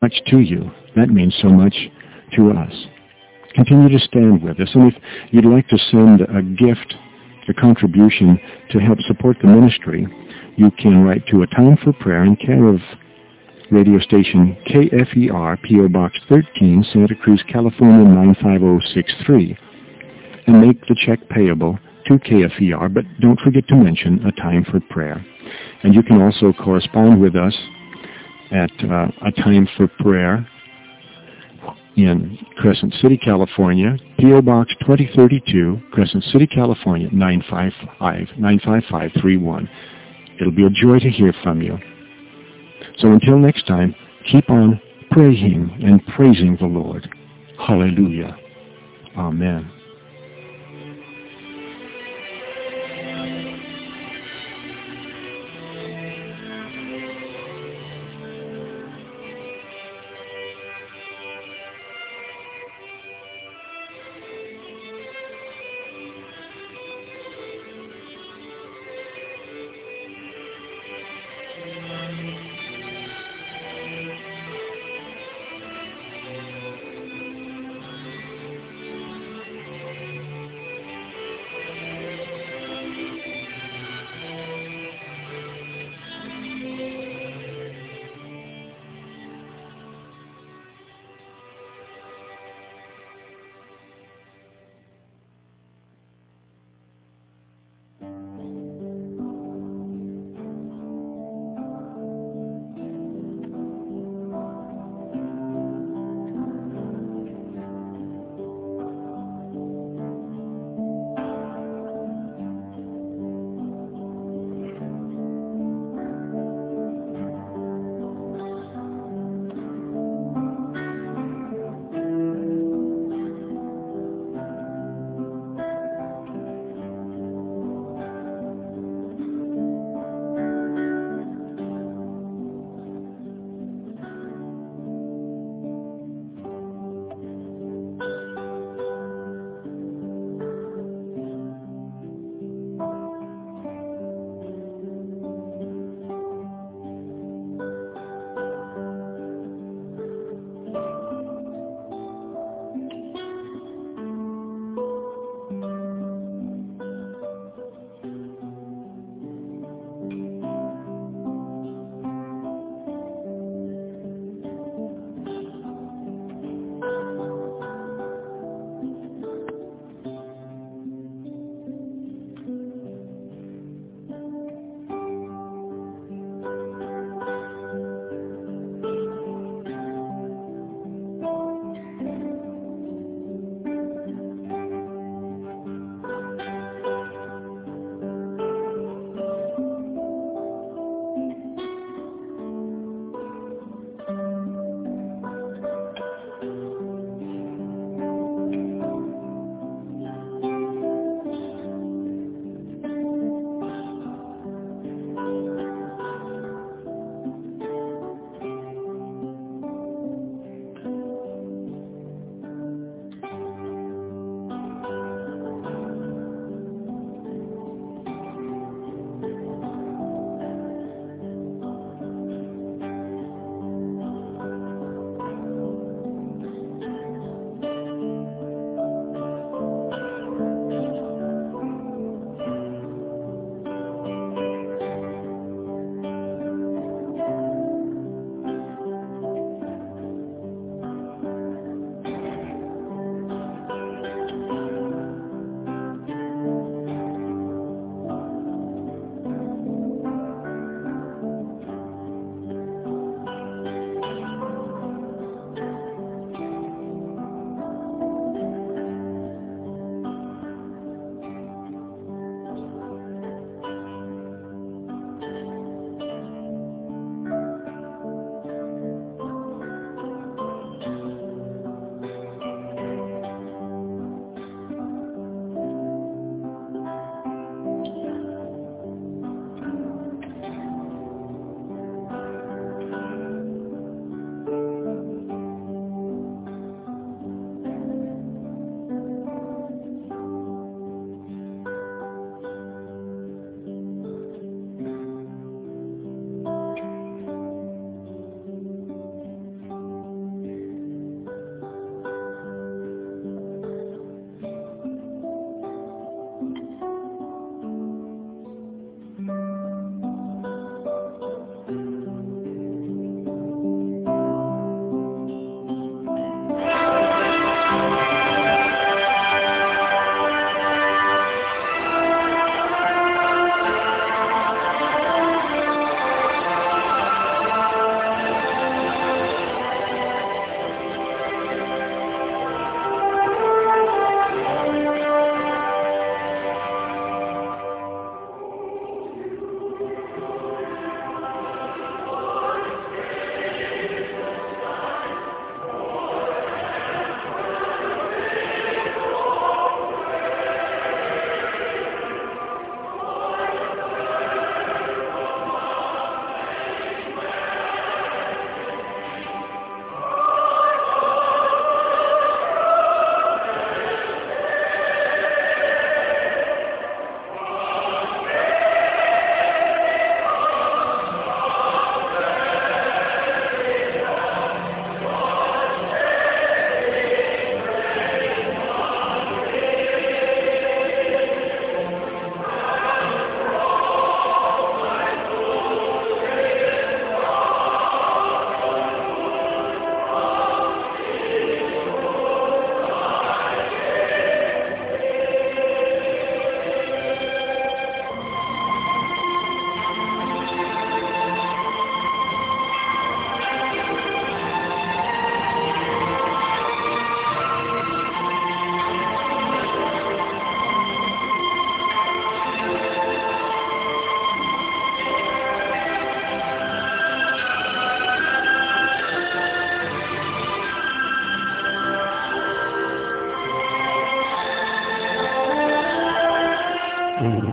much to you. That means so much to us. Continue to stand with us. And if you'd like to send a gift, a contribution to help support the ministry, you can write to A Time for Prayer in care of radio station KFER, P.O. Box 13, Santa Cruz, California 95063, and make the check payable to KFER, but don't forget to mention A Time for Prayer. And you can also correspond with us at A Time for Prayer in Crescent City, California, P.O. Box 2032, Crescent City, California 95531. It'll be a joy to hear from you. So until next time, keep on praying and praising the Lord. Hallelujah. Amen.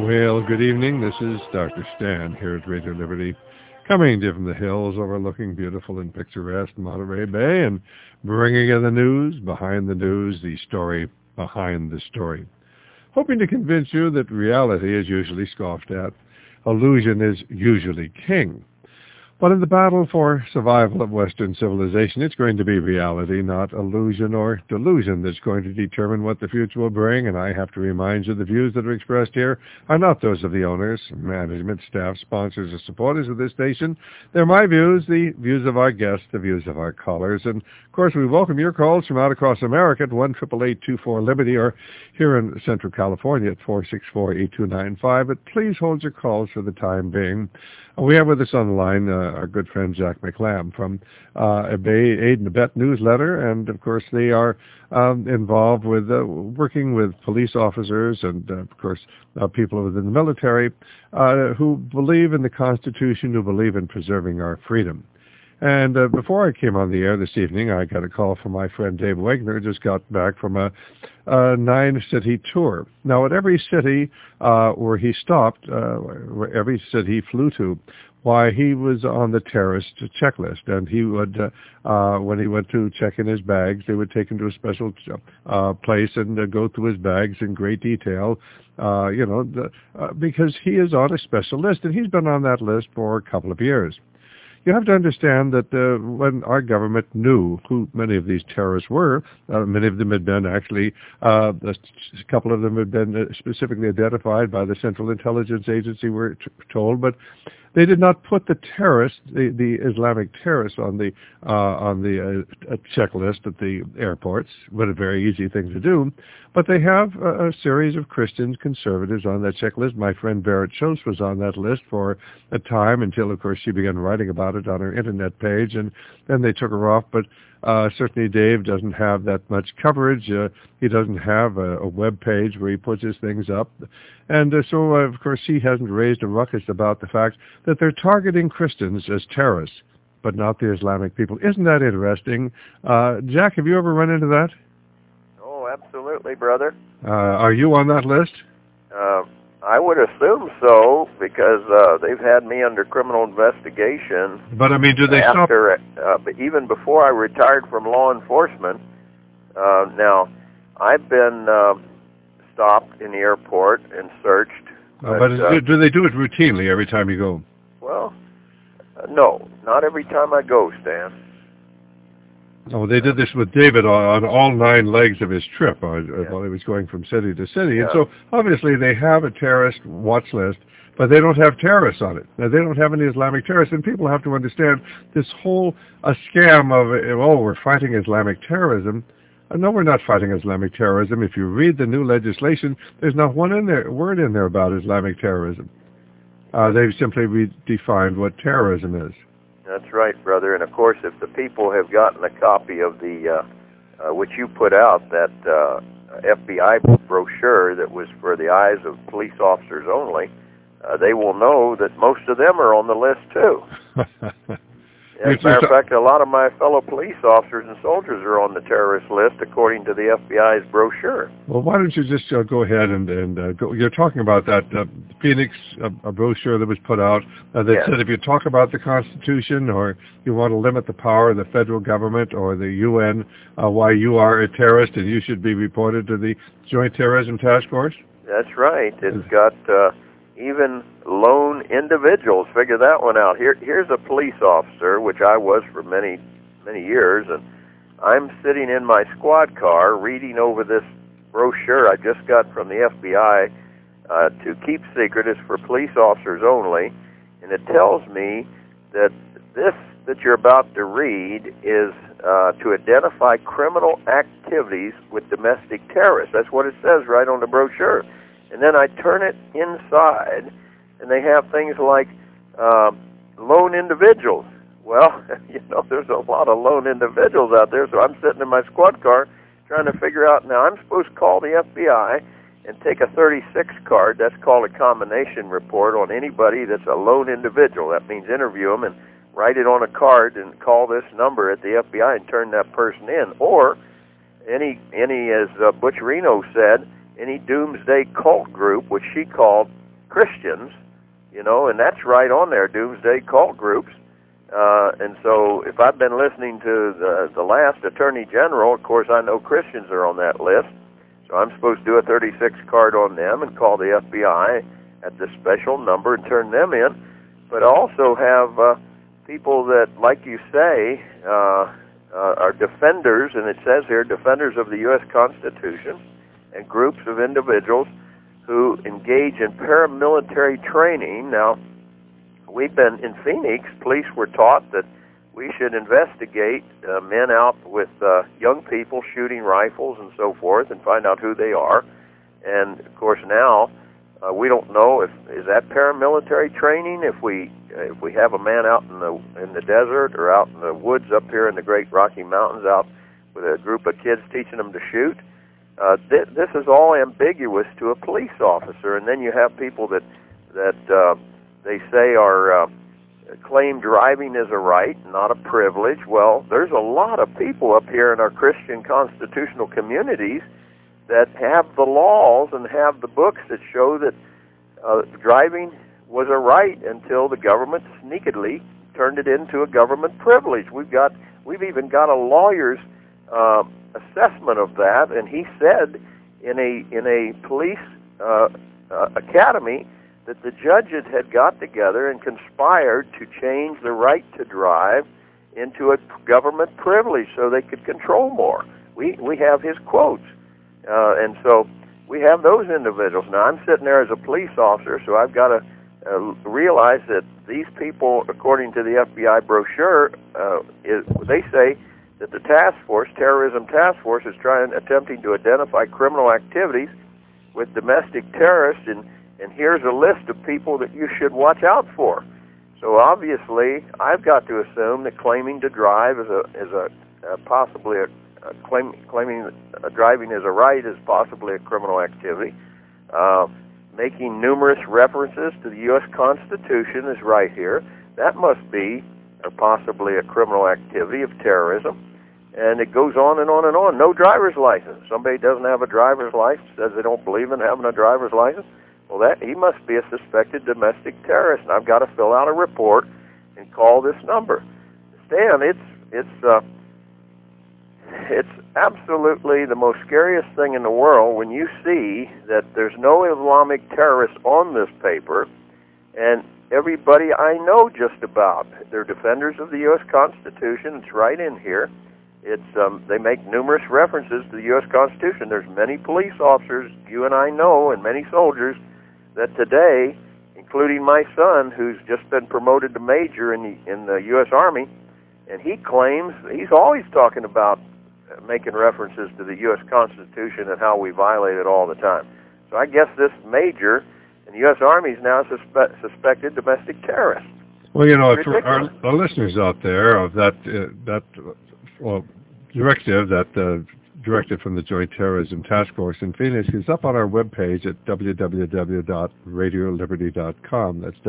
Well, good evening. This is Dr. Stan here at Radio Liberty, coming to you from the hills overlooking beautiful and picturesque Monterey Bay and bringing you the news, behind the news, the story behind the story. Hoping to convince you that reality is usually scoffed at. Illusion is usually king. But in the battle for survival of Western civilization, it's going to be reality, not illusion or delusion, that's going to determine what the future will bring. And I have to remind you, the views that are expressed here are not those of the owners, management, staff, sponsors, or supporters of this station. They're my views, the views of our guests, the views of our callers. And, of course, we welcome your calls from out across America at 1-888-24-LIBERTY or here in Central California at 464-8295. But please hold your calls for the time being. We have with us on the line our good friend Jack McLam from Aid and Abet newsletter, and of course they are involved with working with police officers and of course people within the military who believe in the Constitution, who believe in preserving our freedom. And before I came on the air this evening, I got a call from my friend Dave Wegner, just got back from a 9-city tour. Now, at every city where he stopped, every city he flew to, why, he was on the terrorist checklist. And he would, when he went to check in his bags, they would take him to a special place and go through his bags in great detail, because he is on a special list, and he's been on that list for a couple of years. You have to understand that when our government knew who many of these terrorists were, many of them had been actually, a couple of them had been specifically identified by the Central Intelligence Agency, we're told, but they did not put the terrorists, the Islamic terrorists, on the checklist at the airports. What a very easy thing to do. But they have a series of Christian conservatives on that checklist. My friend Barrett Schultz was on that list for a time until, of course, she began writing about it on her internet page, and then they took her off. But certainly Dave doesn't have that much coverage. He doesn't have a web page where he puts his things up. And so, of course, he hasn't raised a ruckus about the fact that they're targeting Christians as terrorists, but not the Islamic people. Isn't that interesting? Jack, have you ever run into that? Oh, absolutely, brother. Are you on that list? I would assume so, because they've had me under criminal investigation. But, I mean, do they stop? Even before I retired from law enforcement. Now, I've been stopped in the airport and searched. But do they do it routinely every time you go? Well, no, not every time I go, Stan. Oh, they did this with David on all 9 legs of his trip while he was going from city to city. Yeah. And so, obviously, they have a terrorist watch list, but they don't have terrorists on it. Now, they don't have any Islamic terrorists, and people have to understand this whole scam of, we're fighting Islamic terrorism. No, we're not fighting Islamic terrorism. If you read the new legislation, there's not word in there about Islamic terrorism. They've simply redefined what terrorism is. That's right, brother. And, of course, if the people have gotten a copy of the, which you put out, that FBI brochure that was for the eyes of police officers only, they will know that most of them are on the list, too. As a matter of fact, a lot of my fellow police officers and soldiers are on the terrorist list, according to the FBI's brochure. Well, why don't you just go ahead and go? You're talking about that Phoenix brochure that was put out that said if you talk about the Constitution or you want to limit the power of the federal government or the UN, why you are a terrorist and you should be reported to the Joint Terrorism Task Force? That's right. It's got even lone individuals. Figure that one out. Here's a police officer, which I was for many, many years, and I'm sitting in my squad car reading over this brochure I just got from the FBI to keep secret. It's for police officers only, and it tells me that this that you're about to read is to identify criminal activities with domestic terrorists. That's what it says right on the brochure. And then I turn it inside, and they have things like lone individuals. Well, there's a lot of lone individuals out there, so I'm sitting in my squad car trying to figure out, now I'm supposed to call the FBI and take a 36 card, that's called a combination report, on anybody that's a lone individual. That means interview them and write it on a card and call this number at the FBI and turn that person in. Or any as Butch Reno said, any doomsday cult group, which she called Christians, and that's right on there, doomsday cult groups. And so if I've been listening to the last Attorney General, of course I know Christians are on that list, so I'm supposed to do a 36 card on them and call the FBI at this special number and turn them in, but also have people that, like you say, are defenders, and it says here, defenders of the U.S. Constitution, and groups of individuals who engage in paramilitary training. Now, we've been in Phoenix, police were taught that we should investigate men out with young people shooting rifles and so forth and find out who they are. And, of course, now we don't know is that paramilitary training if we have a man out in the desert or out in the woods up here in the Great Rocky Mountains out with a group of kids teaching them to shoot. This is all ambiguous to a police officer, and then you have people that they say are claim driving is a right, not a privilege. Well, there's a lot of people up here in our Christian constitutional communities that have the laws and have the books that show that driving was a right until the government sneakily turned it into a government privilege. We've even got a lawyer's assessment of that, and he said in a police academy that the judges had got together and conspired to change the right to drive into a government privilege so they could control more. We have his quotes, and so we have those individuals. Now, I'm sitting there as a police officer, so I've got to realize that these people, according to the FBI brochure, they say that the terrorism task force, is attempting to identify criminal activities with domestic terrorists, and here's a list of people that you should watch out for. So obviously, I've got to assume that claiming to drive is possibly claiming driving is a right is possibly a criminal activity. Making numerous references to the U.S. Constitution is right here. That must be possibly a criminal activity of terrorism. And it goes on and on and on. No driver's license. Somebody doesn't have a driver's license, says they don't believe in having a driver's license. Well, he must be a suspected domestic terrorist, and I've got to fill out a report and call this number. Stan, it's absolutely the most scariest thing in the world when you see that there's no Islamic terrorists on this paper, and everybody I know just about, they're defenders of the U.S. Constitution. It's right in here. They make numerous references to the U.S. Constitution. There's many police officers, you and I know, and many soldiers that today, including my son, who's just been promoted to major in the U.S. Army, and he claims he's always talking about making references to the U.S. Constitution and how we violate it all the time. So I guess this major in the U.S. Army is now suspected domestic terrorist. Well, for our listeners out there of that directive, directive from the Joint Terrorism Task Force in Phoenix is up on our webpage at www.radioliberty.com. That's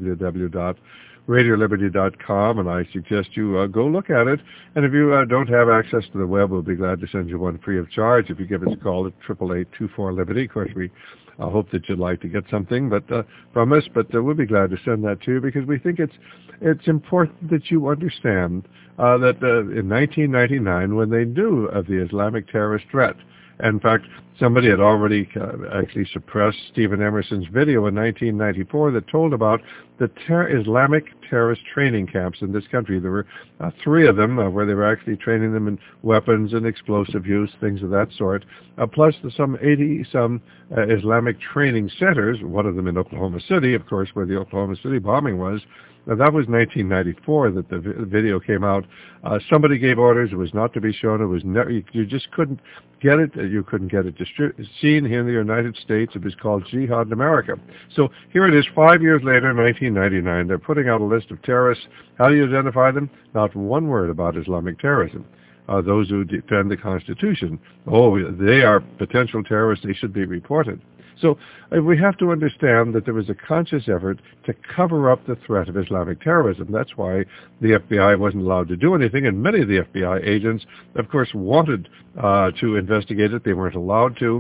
www.radioliberty.com, and I suggest you go look at it. And if you don't have access to the web, we'll be glad to send you one free of charge if you give us a call at 888-24-LIBERTY. Of course, we hope that you'd like to get something from us, but we'll be glad to send that to you because we think it's important that you understand that in 1999, when they knew of the Islamic terrorist threat, in fact, somebody had already actually suppressed Stephen Emerson's video in 1994 that told about the Islamic terrorist training camps in this country. There were 3 of them where they were actually training them in weapons and explosive use, things of that sort, plus some 80-some Islamic training centers, one of them in Oklahoma City, of course, where the Oklahoma City bombing was. Now, that was 1994 that the video came out. Somebody gave orders. It was not to be shown. It was you just couldn't get it. You couldn't get it seen here in the United States. It was called Jihad in America. So here it is, 5 years later, 1999. They're putting out a list of terrorists. How do you identify them? Not one word about Islamic terrorism. Those who defend the Constitution. Oh, they are potential terrorists. They should be reported. So we have to understand that there was a conscious effort to cover up the threat of Islamic terrorism. That's why the FBI wasn't allowed to do anything, and many of the FBI agents, of course, wanted to investigate it. They weren't allowed to.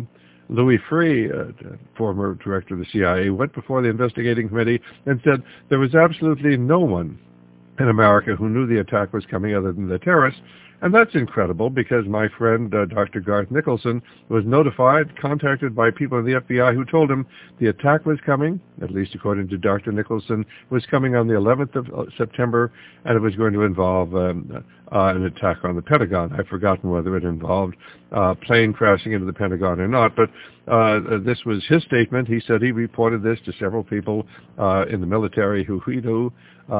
Louis Freeh, former director of the CIA, went before the investigating committee and said there was absolutely no one in America who knew the attack was coming other than the terrorists. And that's incredible because my friend, Dr. Garth Nicholson, was contacted by people in the FBI who told him the attack was coming, at least according to Dr. Nicholson, was coming on the 11th of September, and it was going to involve an attack on the Pentagon. I've forgotten whether it involved plane crashing into the Pentagon or not, but this was his statement. He said he reported this to several people in the military who he knew.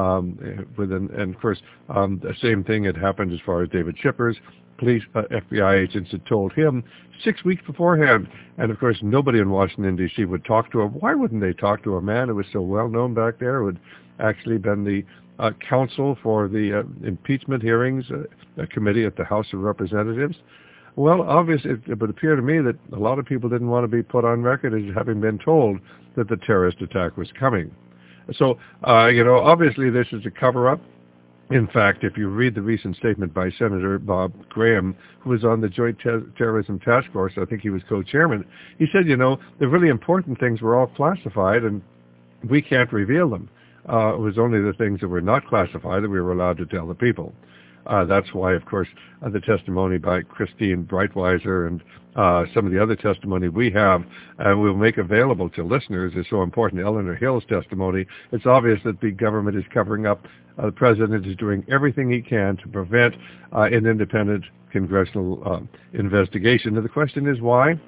And of course, the same thing had happened as far as David Shippers. Police FBI agents had told him 6 weeks beforehand. And of course, nobody in Washington, D.C. would talk to him. Why wouldn't they talk to a man who was so well known back there, who had actually been the counsel for the impeachment hearings, a committee at the House of Representatives? Well, obviously, it would appear to me that a lot of people didn't want to be put on record as having been told that the terrorist attack was coming. So, obviously this is a cover-up. In fact, if you read the recent statement by Senator Bob Graham, who was on the Joint Terrorism Task Force, I think he was co-chairman, he said, the really important things were all classified and we can't reveal them. It was only the things that were not classified that we were allowed to tell the people. That's why, of course, the testimony by Christine Breitweiser and some of the other testimony we have and we'll make available to listeners is so important. Eleanor Hill's testimony, it's obvious that the government is covering up. The president is doing everything he can to prevent an independent congressional investigation. And the question is why?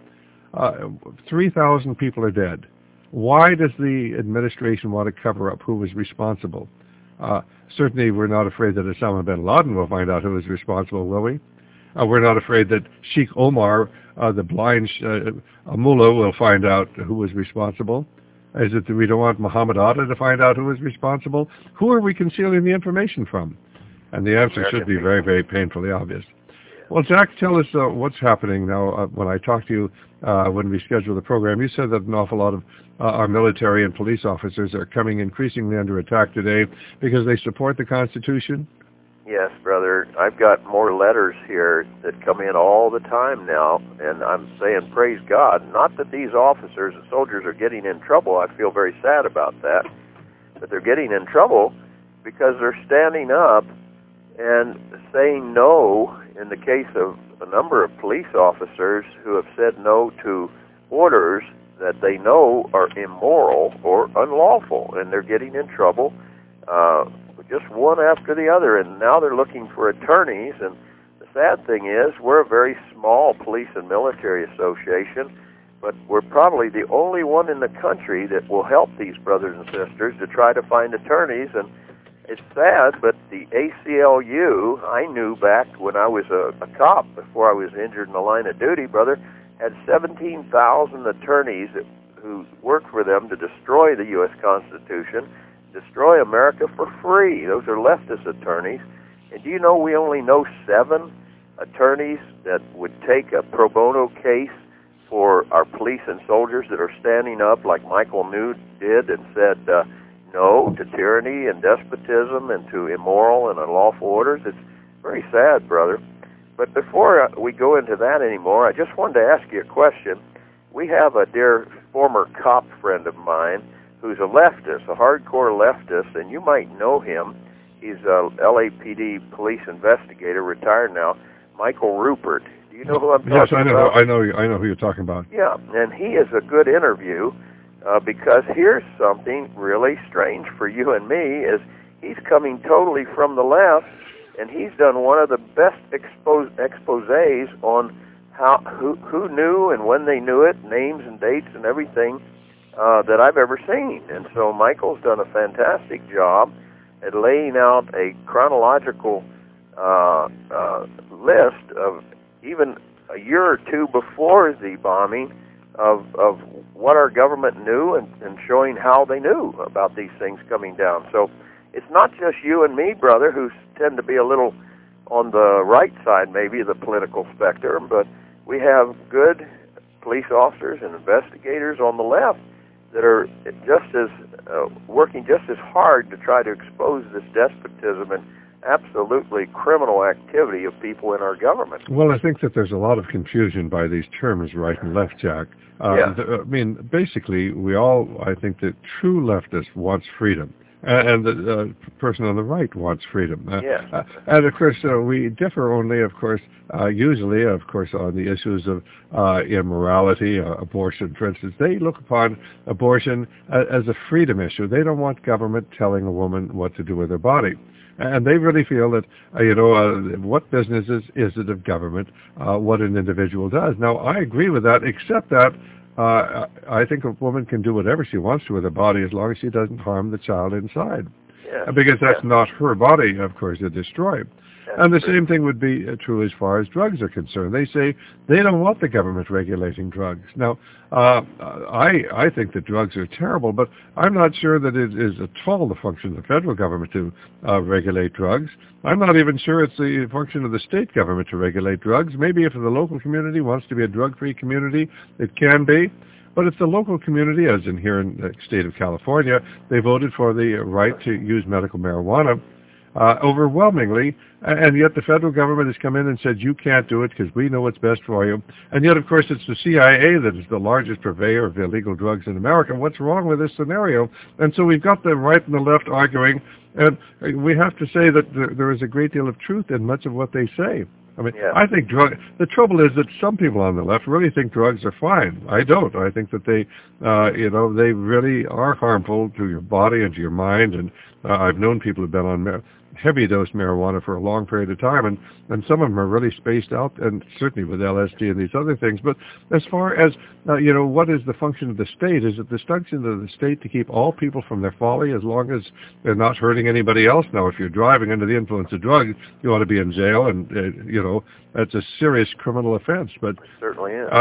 3,000 people are dead. Why does the administration want to cover up who was responsible? Certainly we're not afraid that Osama bin Laden will find out who is responsible, will we? We're not afraid that Sheikh Omar, the blind mullah, will find out who was responsible. Is it that we don't want Muhammad Atta to find out who is responsible? Who are we concealing the information from? And the answer should be very, very painfully obvious. Well, Jack, tell us what's happening now. When I talked to you when we scheduled the program, you said that an awful lot of our military and police officers are coming increasingly under attack today because they support the Constitution. Yes, brother. I've got more letters here that come in all the time now, and I'm saying praise God. Not that these officers and soldiers are getting in trouble. I feel very sad about that. But they're getting in trouble because they're standing up and saying no in the case of a number of police officers who have said no to orders that they know are immoral or unlawful, and they're getting in trouble just one after the other, and now they're looking for attorneys. And the sad thing is we're a very small police and military association, but we're probably the only one in the country that will help these brothers and sisters to try to find attorneys. And it's sad, but the ACLU, I knew back when I was a cop, before I was injured in the line of duty, brother, had 17,000 attorneys who worked for them to destroy the U.S. Constitution, destroy America for free. Those are leftist attorneys. And do you know we only know 7 attorneys that would take a pro bono case for our police and soldiers that are standing up like Michael New did and said no to tyranny and despotism and to immoral and unlawful orders? It's very sad, brother. But before we go into that anymore, I just wanted to ask you a question. We have a dear former cop friend of mine who's a leftist, a hardcore leftist, and you might know him. He's a LAPD police investigator, retired now, Michael Rupert. Do you know who I'm talking about? Yes, I know who you're talking about. Yeah, and he is a good interview because here's something really strange for you and me is he's coming totally from the left, and he's done one of the best exposés on who knew and when they knew it, names and dates and everything that I've ever seen. And so Michael's done a fantastic job at laying out a chronological list of even a year or two before the bombing of what our government knew and showing how they knew about these things coming down. So it's not just you and me, brother, who tend to be a little on the right side maybe of the political spectrum, but we have good police officers and investigators on the left that are just as working just as hard to try to expose this despotism absolutely criminal activity of people in our government. Well, I think that there's a lot of confusion by these terms, right and left, Jack. I mean, basically, I think that true leftist wants freedom. And the person on the right wants freedom. And, of course, we differ only, of course, usually, of course, on the issues of immorality, abortion, for instance. They look upon abortion as a freedom issue. They don't want government telling a woman what to do with her body. And they really feel that, what business is it of government, what an individual does. Now, I agree with that, except that I think a woman can do whatever she wants to with her body as long as she doesn't harm the child inside. Because that's not her body, of course, to destroy. And the same thing would be true as far as drugs are concerned. They say they don't want the government regulating drugs. Now, I think that drugs are terrible, but I'm not sure that it is at all the function of the federal government to regulate drugs. I'm not even sure it's the function of the state government to regulate drugs. Maybe if the local community wants to be a drug-free community, it can be. But if the local community, as in here in the state of California, they voted for the right to use medical marijuana, overwhelmingly, and yet the federal government has come in and said, you can't do it because we know what's best for you. And yet, of course, it's the CIA that is the largest purveyor of illegal drugs in America. What's wrong with this scenario? And so we've got the right and the left arguing, and we have to say that there is a great deal of truth in much of what they say. I mean, I think the trouble is that some people on the left really think drugs are fine. I don't. I think that they, they really are harmful to your body and to your mind. And I've known people who've been on heavy dose marijuana for a long period of time, and some of them are really spaced out, and certainly with LSD and these other things. But as far as, what is the function of the state? Is it the function of the state to keep all people from their folly as long as they're not hurting anybody else? Now, if you're driving under the influence of drugs, you ought to be in jail, and, that's a serious criminal offense. But it certainly is.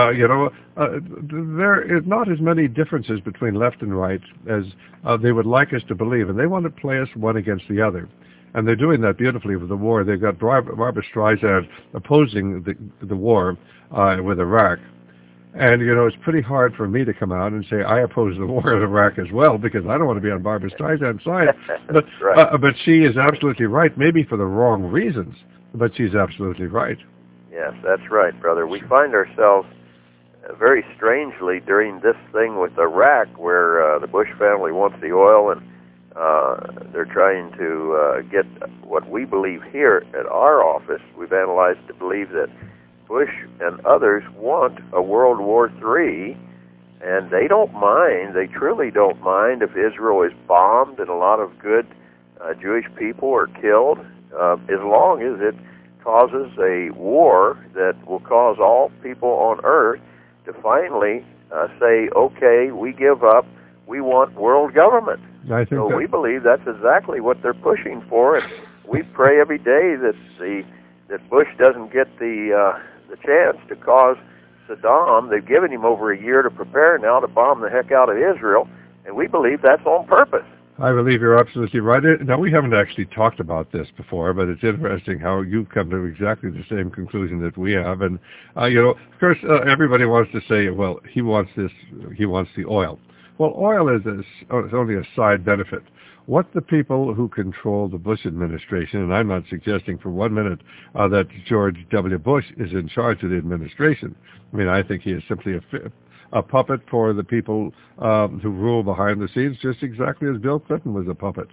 There is not as many differences between left and right as they would like us to believe, and they want to play us one against the other. And they're doing that beautifully with the war. They've got Barbara Streisand opposing the war with Iraq. And, it's pretty hard for me to come out and say I oppose the war in Iraq as well, because I don't want to be on Barbara Streisand's side. But, but she is absolutely right, maybe for the wrong reasons, but she's absolutely right. Yes, that's right, brother. We find ourselves very strangely during this thing with Iraq, where the Bush family wants the oil, and they're trying to get what we believe here at our office. We've analyzed to believe that Bush and others want a World War III, and they don't mind, they truly don't mind if Israel is bombed and a lot of good Jewish people are killed, as long as it causes a war that will cause all people on earth to finally say, okay, we give up, we want world government. So we believe that's exactly what they're pushing for, and we pray every day that Bush doesn't get the chance to cause Saddam. They've given him over a year to prepare now to bomb the heck out of Israel, and we believe that's on purpose. I believe you're absolutely right. Now, we haven't actually talked about this before, but it's interesting how you've come to exactly the same conclusion that we have. And, of course, everybody wants to say, well, he wants the oil. Well, oil is only a side benefit. What the people who control the Bush administration, and I'm not suggesting for 1 minute that George W. Bush is in charge of the administration. I mean, I think he is simply a puppet for the people who rule behind the scenes, just exactly as Bill Clinton was a puppet.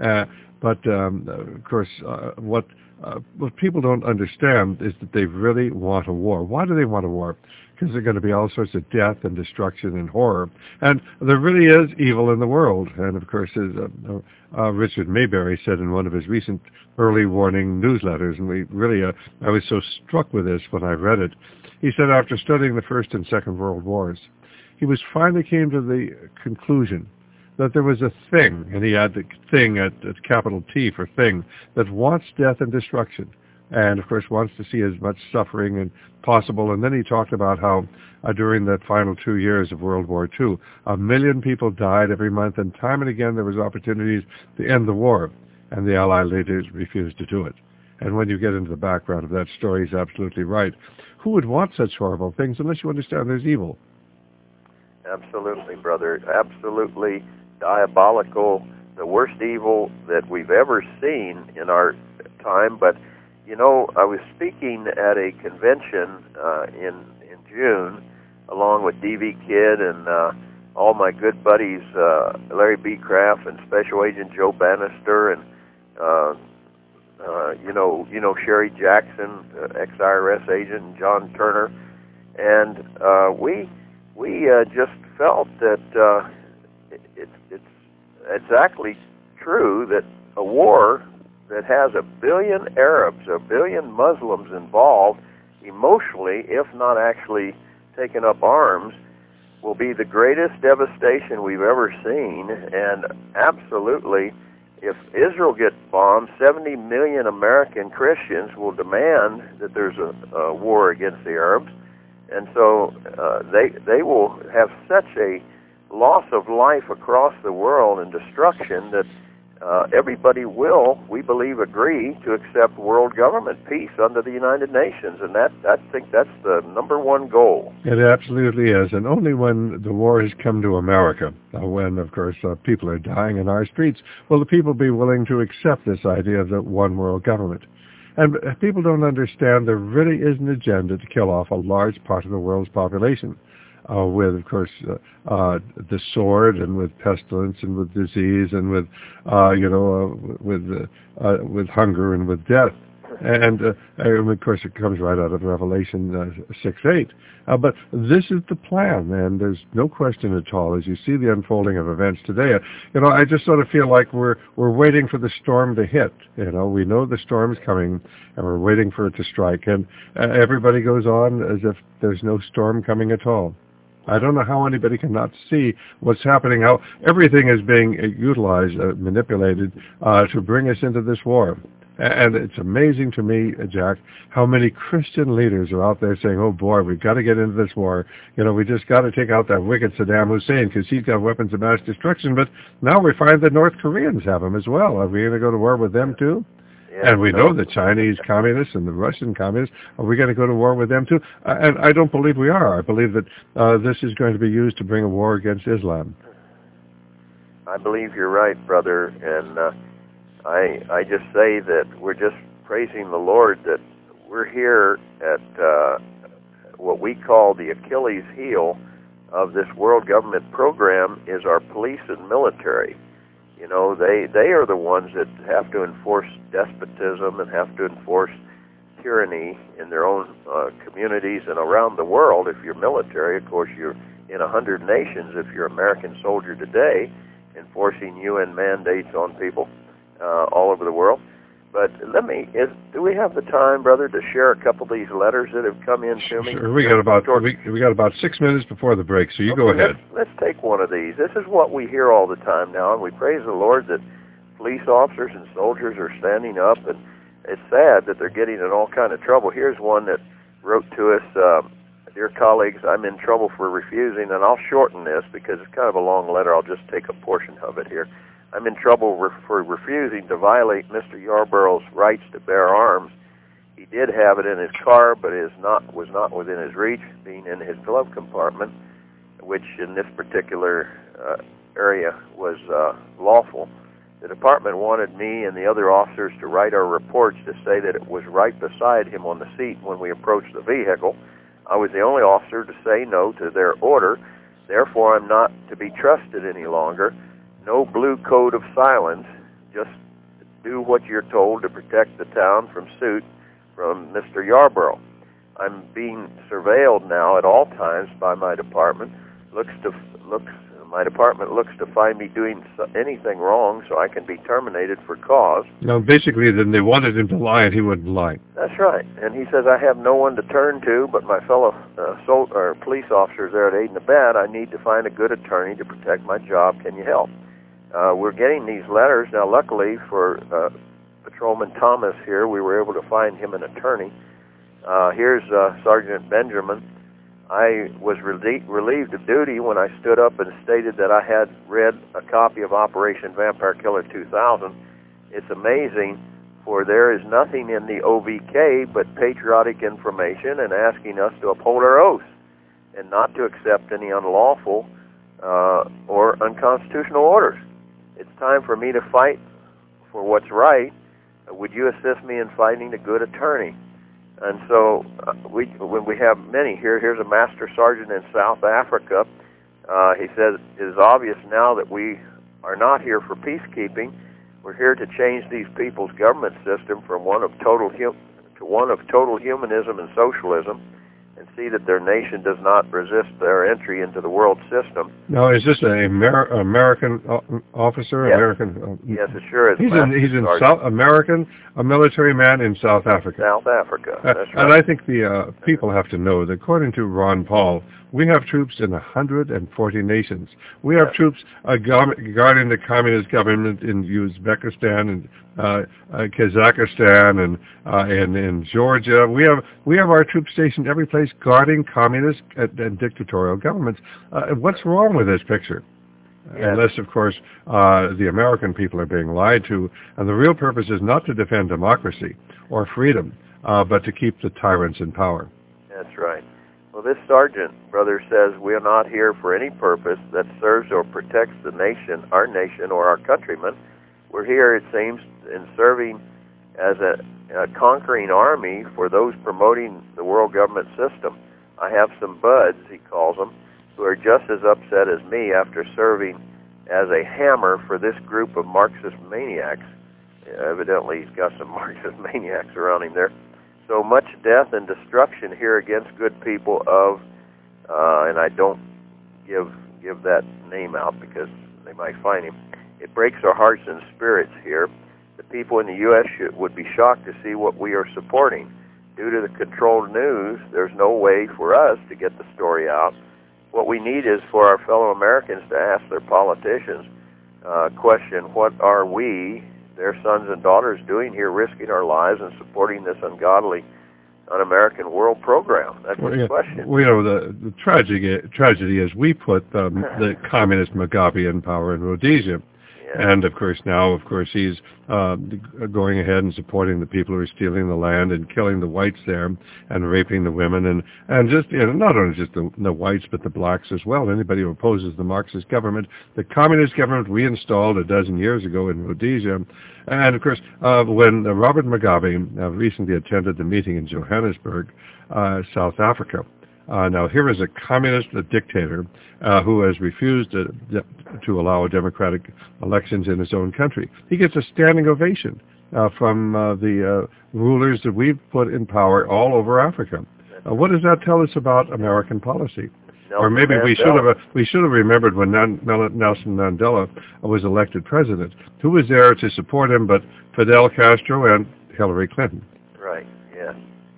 But of course, what people don't understand is that they really want a war. Why do they want a war? Because there's going to be all sorts of death and destruction and horror. And there really is evil in the world. And of course, as Richard Mayberry said in one of his recent early warning newsletters, and I was so struck with this when I read it. He said after studying the First and Second World Wars, he finally came to the conclusion that there was a thing, and he had the thing at capital T for thing, that wants death and destruction, and of course wants to see as much suffering as possible. And then he talked about how during that final 2 years of World War II, 1 million people died every month, and time and again there was opportunities to end the war, and the Allied leaders refused to do it. And when you get into the background of that story, he's absolutely right. Who would want such horrible things unless you understand there's evil? Absolutely, brother. Absolutely diabolical. The worst evil that we've ever seen in our time, but you know, I was speaking at a convention in June, along with D.V. Kidd and all my good buddies, Larry B. Kraft and Special Agent Joe Bannister, and you know Sherry Jackson, ex-IRS agent, and John Turner, and we just felt that it's exactly true that a war that has 1 billion Arabs, 1 billion Muslims involved emotionally, if not actually taken up arms, will be the greatest devastation we've ever seen. And absolutely, if Israel gets bombed, 70 million American Christians will demand that there's a war against the Arabs. And so they will have such a loss of life across the world and destruction that everybody will, we believe, agree to accept world government peace under the United Nations, and I think that's the number one goal. It absolutely is, and only when the war has come to America, when, of course, people are dying in our streets, will the people be willing to accept this idea of the one world government. And people don't understand there really is an agenda to kill off a large part of the world's population. With, of course, the sword, and with pestilence, and with disease, and with, with hunger and with death, and of course it comes right out of Revelation 6:8. But this is the plan, and there's no question at all. As you see the unfolding of events today, I just sort of feel like we're waiting for the storm to hit. We know the storm's coming, and we're waiting for it to strike, and everybody goes on as if there's no storm coming at all. I don't know how anybody cannot see what's happening, how everything is being utilized, manipulated, to bring us into this war. And it's amazing to me, Jack, how many Christian leaders are out there saying, oh boy, we've got to get into this war. We just got to take out that wicked Saddam Hussein because he's got weapons of mass destruction. But now we find the North Koreans have them as well. Are we going to go to war with them too? Yeah, and we know the Chinese communists and the Russian communists. Are we going to go to war with them too? And I don't believe we are. I believe that this is going to be used to bring a war against Islam. I believe you're right, brother. And I just say that we're just praising the Lord that we're here at what we call the Achilles heel of this world government program is our police and military. They are the ones that have to enforce despotism and have to enforce tyranny in their own communities and around the world. If you're military, of course, you're in 100 nations. If you're an American soldier today, enforcing UN mandates on people all over the world. But do we have the time, brother, to share a couple of these letters that have come in to me? Sure. We got about 6 minutes before the break, so you go ahead. Let's take one of these. This is what we hear all the time now, and we praise the Lord that police officers and soldiers are standing up, and it's sad that they're getting in all kind of trouble. Here's one that wrote to us, dear colleagues, I'm in trouble for refusing, and I'll shorten this because it's kind of a long letter. I'll just take a portion of it here. I'm in trouble for refusing to violate Mr. Yarborough's rights to bear arms. He did have it in his car, but was not within his reach, being in his glove compartment, which in this particular area was lawful. The department wanted me and the other officers to write our reports to say that it was right beside him on the seat when we approached the vehicle. I was the only officer to say no to their order. Therefore, I'm not to be trusted any longer. No blue code of silence. Just do what you're told to protect the town from suit from Mr. Yarborough. I'm being surveilled now at all times by my department. My department looks to find me doing anything wrong so I can be terminated for cause. No, basically, then they wanted him to lie, and he wouldn't lie. That's right. And he says, I have no one to turn to but my fellow police officers there at Aid and Abad. I need to find a good attorney to protect my job. Can you help? We're getting these letters. Now, luckily for Patrolman Thomas here, we were able to find him an attorney. Here's Sergeant Benjamin. I was relieved of duty when I stood up and stated that I had read a copy of Operation Vampire Killer 2000. It's amazing, for there is nothing in the OVK but patriotic information and asking us to uphold our oaths and not to accept any unlawful or unconstitutional orders. It's time for me to fight for what's right, Would you assist me in finding a good attorney? And so when we have many here's a master sergeant in South Africa. He says, it is obvious now that we are not here for peacekeeping. We're here to change these people's government system from one of total humanism and socialism, and see that their nation does not resist their entry into the world system. Now, is this an American officer? Yes. American? Yes, it sure is. He's in South American, a military man in South Africa. South Africa, that's right. And I think the people have to know that according to Ron Paul, we have troops in 140 nations. We have troops guarding the communist government in Uzbekistan and Kazakhstan and in Georgia. We have our troops stationed every place guarding communist and dictatorial governments. What's wrong with this picture? Yes. Unless, of course, the American people are being lied to, and the real purpose is not to defend democracy or freedom, but to keep the tyrants in power. That's right. Well, this sergeant, brother, says we are not here for any purpose that serves or protects the nation, or our countrymen. We're here, it seems, in serving as a conquering army for those promoting the world government system. I have some buds, he calls them, who are just as upset as me after serving as a hammer for this group of Marxist maniacs. Evidently, he's got some Marxist maniacs around him there. So much death and destruction here against good people of, and I don't give that name out because they might find him. It breaks our hearts and spirits here. The people in the U.S. would be shocked to see what we are supporting. Due to the controlled news, there's no way for us to get the story out. What we need is for our fellow Americans to ask their politicians, question, what are we, their sons and daughters, doing here, risking our lives and supporting this ungodly, un-American world program? That's the question. We know the tragedy is we put the communist Mugabe in power in Rhodesia. Yeah. And, of course, he's going ahead and supporting the people who are stealing the land and killing the whites there and raping the women and just, not only just the whites, but the blacks as well. Anybody who opposes the Marxist government, the communist government we installed a dozen years ago in Rhodesia. And, of course, when Robert Mugabe recently attended the meeting in Johannesburg, South Africa, now, here is a communist dictator who has refused to allow democratic elections in his own country. He gets a standing ovation from the rulers that we've put in power all over Africa. What does that tell us about American policy? Or maybe we should have remembered when Nelson Mandela was elected president. Who was there to support him but Fidel Castro and Hillary Clinton? Right, yeah.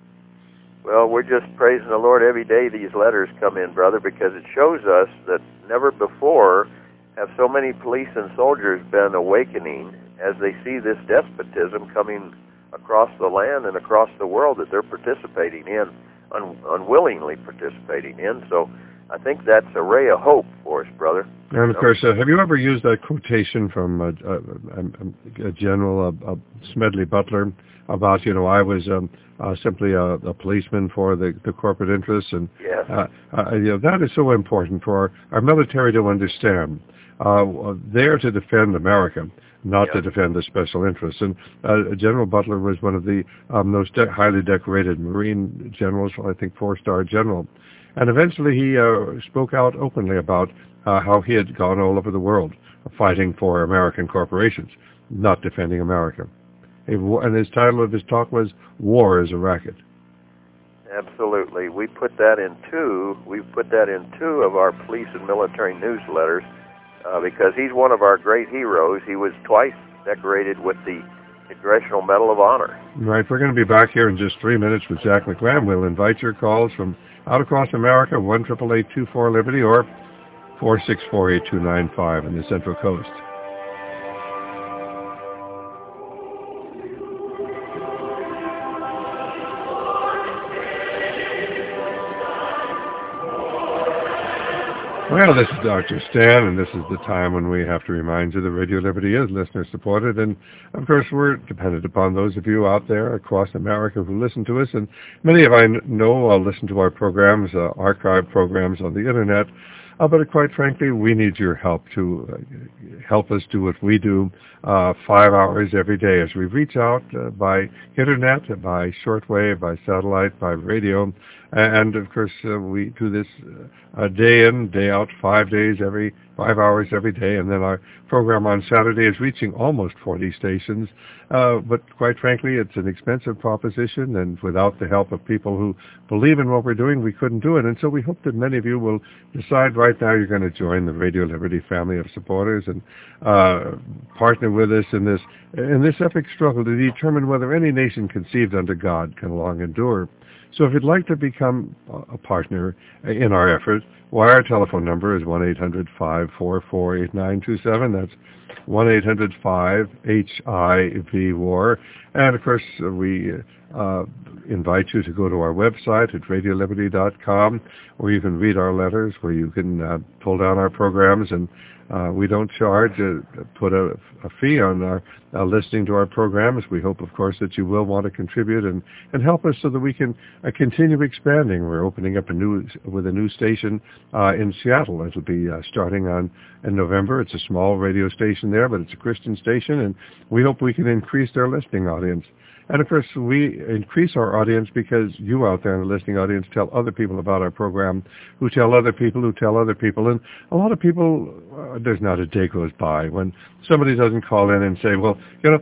Well, we're just praising the Lord every day these letters come in, brother, because it shows us that never before have so many police and soldiers been awakening as they see this despotism coming across the land and across the world that they're participating in, unwillingly participating in. So I think that's a ray of hope for us, brother. And, of course, have you ever used that quotation from General Smedley Butler about, I was simply a policeman for the corporate interests? And yes. That is so important for our military to understand. There to defend America, not to defend the special interests. And General Butler was one of the most highly decorated Marine generals, I think 4-star general. And eventually he spoke out openly about how he had gone all over the world fighting for American corporations, not defending America. And his title of his talk was "War is a Racket." Absolutely. We put that in two of our police and military newsletters because he's one of our great heroes. He was twice decorated with the Congressional Medal of Honor. Right. We're going to be back here in just 3 minutes with Jack McGlam. We'll invite your calls from out across America, 1-888-24-LIBERTY or 464-8295 in the Central Coast. Well, this is Dr. Stan, and this is the time when we have to remind you that Radio Liberty is listener-supported, and, of course, we're dependent upon those of you out there across America who listen to us, and many of I know listen to our programs, archived programs on the Internet. But quite frankly, we need your help to help us do what we do 5 hours every day as we reach out by internet, by shortwave, by satellite, by radio. And of course, we do this day in, day out, 5 hours every day. And then our program on Saturday is reaching almost 40 stations. But quite frankly, it's an expensive proposition. And without the help of people who believe in what we're doing, we couldn't do it. And so we hope that many of you will decide right now you're going to join the Radio Liberty family of supporters and partner with us in this epic struggle to determine whether any nation conceived under God can long endure. So if you'd like to become a partner in our effort, our telephone number is 1-800-544-8927. That's 1-800-5HIV-WAR. And, of course, we invite you to go to our website at radioliberty.com, where you can read our letters, where you can pull down our programs, and we don't charge, put a fee on our listening to our programs. We hope, of course, that you will want to contribute and help us so that we can continue expanding. We're opening up a new station in Seattle. It'll be starting in November. It's a small radio station there, but it's a Christian station, and we hope we can increase their listening audience. And, of course, we increase our audience because you out there in the listening audience tell other people about our program, who tell other people, who tell other people. And a lot of people, there's not a day goes by when somebody doesn't call in and say, well,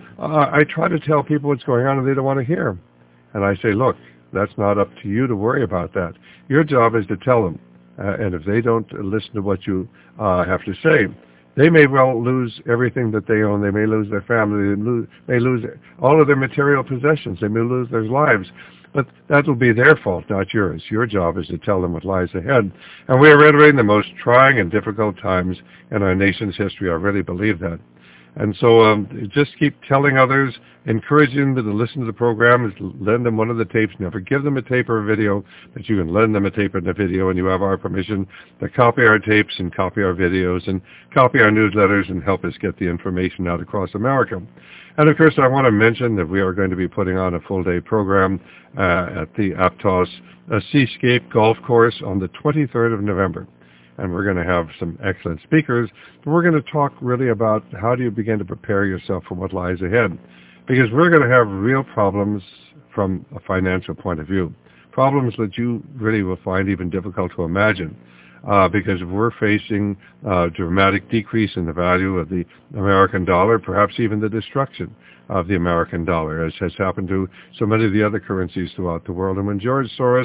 I try to tell people what's going on and they don't want to hear. And I say, look, that's not up to you to worry about that. Your job is to tell them. And if they don't listen to what you have to say, they may well lose everything that they own. They may lose their family. They may lose all of their material possessions. They may lose their lives. But that will be their fault, not yours. Your job is to tell them what lies ahead. And we are entering the most trying and difficult times in our nation's history. I really believe that. And so just keep telling others, encouraging them to listen to the program, lend them one of the tapes. Never give them a tape or a video, but you can lend them a tape and a video, and you have our permission to copy our tapes and copy our videos and copy our newsletters and help us get the information out across America. And, of course, I want to mention that we are going to be putting on a full-day program at the Aptos Seascape Golf Course on the 23rd of November. And we're going to have some excellent speakers. But we're going to talk really about how do you begin to prepare yourself for what lies ahead. Because we're going to have real problems from a financial point of view. Problems that you really will find even difficult to imagine. Because we're facing a dramatic decrease in the value of the American dollar, perhaps even the destruction of the American dollar, as has happened to so many of the other currencies throughout the world. And when George Soros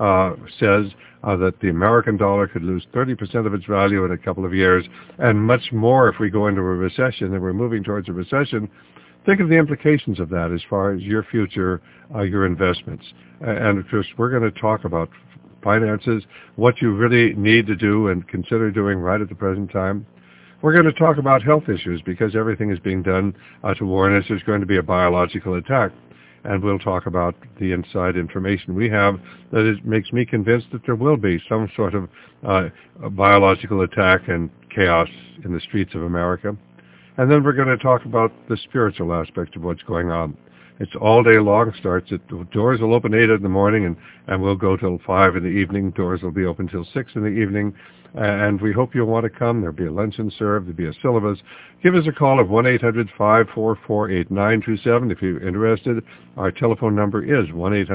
says that the American dollar could lose 30% of its value in a couple of years, and much more if we go into a recession, and we're moving towards a recession, think of the implications of that as far as your future, your investments. And of course, we're going to talk about finances, what you really need to do and consider doing right at the present time. We're going to talk about health issues because everything is being done to warn us there's going to be a biological attack. And we'll talk about the inside information we have that it makes me convinced that there will be some sort of biological attack and chaos in the streets of America. And then we're going to talk about the spiritual aspect of what's going on. It's all day long. The doors will open 8 in the morning and we'll go till 5 in the evening. Doors will be open till 6 in the evening. And we hope you'll want to come. There'll be a luncheon served. There'll be a syllabus. Give us a call at 1-800-544-8927 if you're interested. Our telephone number is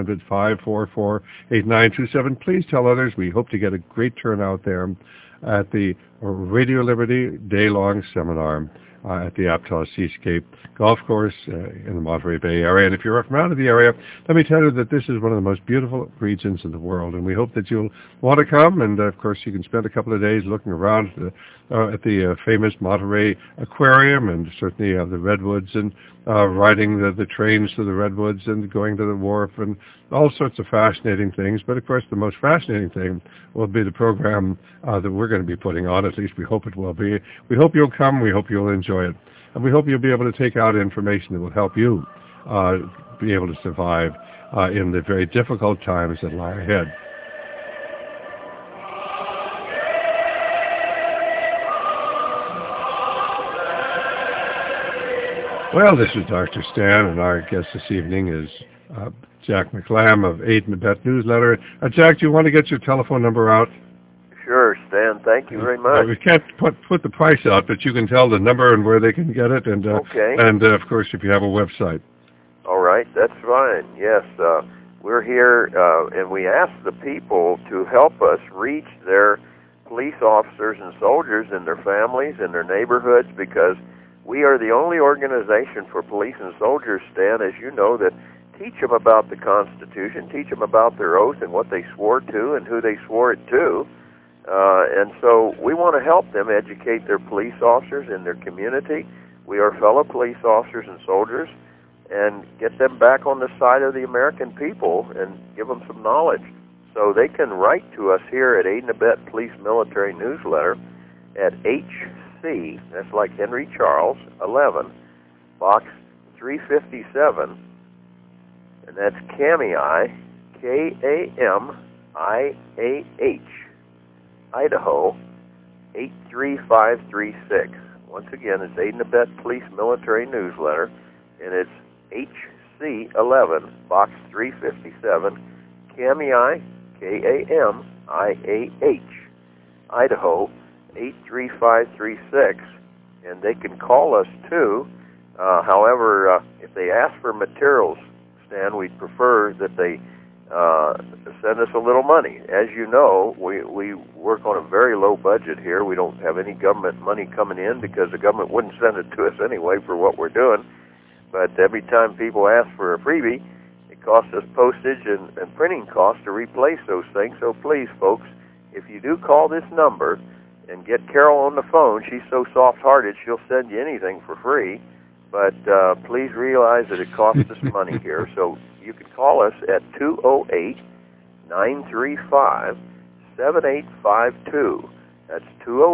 1-800-544-8927. Please tell others. We hope to get a great turnout there at the Radio Liberty day-long seminar at the Aptos Seascape Golf Course in the Monterey Bay area. And if you're from out of the area, let me tell you that this is one of the most beautiful regions in the world, and we hope that you'll want to come. And, of course, you can spend a couple of days looking around at the famous Monterey Aquarium and certainly the Redwoods and riding the trains to the Redwoods and going to the wharf and all sorts of fascinating things. But, of course, the most fascinating thing will be the program that we're going to be putting on. At least we hope it will be. We hope you'll come. We hope you'll enjoy it. And we hope you'll be able to take out information that will help you be able to survive in the very difficult times that lie ahead. Well, this is Dr. Stan, and our guest this evening is Jack McLam of Aid in the Bet newsletter. Jack, do you want to get your telephone number out? Sure, Stan. Thank you very much. We can't put the price out, but you can tell the number and where they can get it, and okay. And of course, if you have a website. All right, that's fine. Yes, we're here, and we ask the people to help us reach their police officers and soldiers and their families and their neighborhoods, because we are the only organization for police and soldiers, Stan, as you know, that teach them about the Constitution, teach them about their oath and what they swore to and who they swore it to. And so we want to help them educate their police officers in their community. We are fellow police officers and soldiers, and get them back on the side of the American people and give them some knowledge. So they can write to us here at Aid and Abet Police Military Newsletter at HC, that's like Henry Charles, 11, Box 357, and that's Kamiah, Kamiah, Idaho, 83536. Once again, it's Aid and Abet Police Military Newsletter, and it's HC11, Box 357, Kamiah, Kamiah, Idaho, 83536, and they can call us too. However, if they ask for materials, Stan, we'd prefer that they send us a little money. As you know, we work on a very low budget here. We don't have any government money coming in because the government wouldn't send it to us anyway for what we're doing. But every time people ask for a freebie, it costs us postage and printing costs to replace those things. So please, folks, if you do call this number and get Carol on the phone, she's so soft-hearted, she'll send you anything for free. But please realize that it costs us money here. So you can call us at 208-935-7852. That's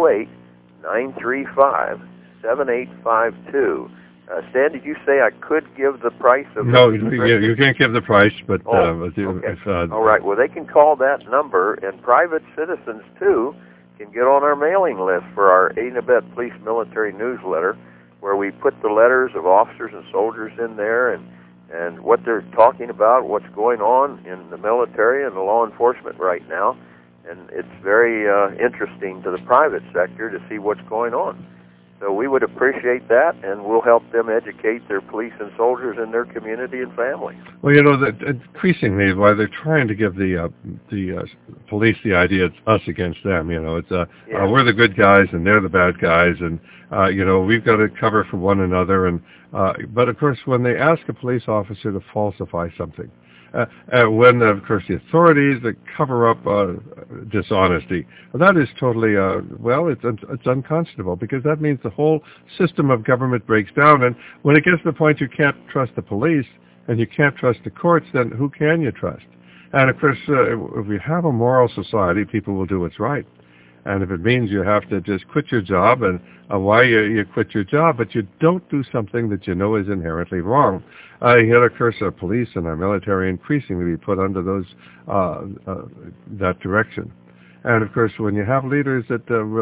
208-935-7852. Stan, did you say I could give the price of... No, you can't give the price, but... okay. All right, well, they can call that number, and private citizens, too, can get on our mailing list for our Aid and Abet Police Military Newsletter, where we put the letters of officers and soldiers in there and what they're talking about, what's going on in the military and the law enforcement right now. And it's very interesting to the private sector to see what's going on. So we would appreciate that, and we'll help them educate their police and soldiers in their community and family. Well, you know, that increasingly, why they're trying to give the police the idea it's us against them. You know, it's we're the good guys and they're the bad guys, and you know, we've got to cover for one another. And but of course, when they ask a police officer to falsify something, when, of course, the authorities that cover up dishonesty, that is totally, it's unconscionable, because that means the whole system of government breaks down. And when it gets to the point you can't trust the police and you can't trust the courts, then who can you trust? And, of course, if we have a moral society, people will do what's right. And if it means you have to just quit your job, and why you quit your job, but you don't do something that you know is inherently wrong. Yet, of course, our police and our military increasingly be put under those that direction. And of course, when you have leaders that will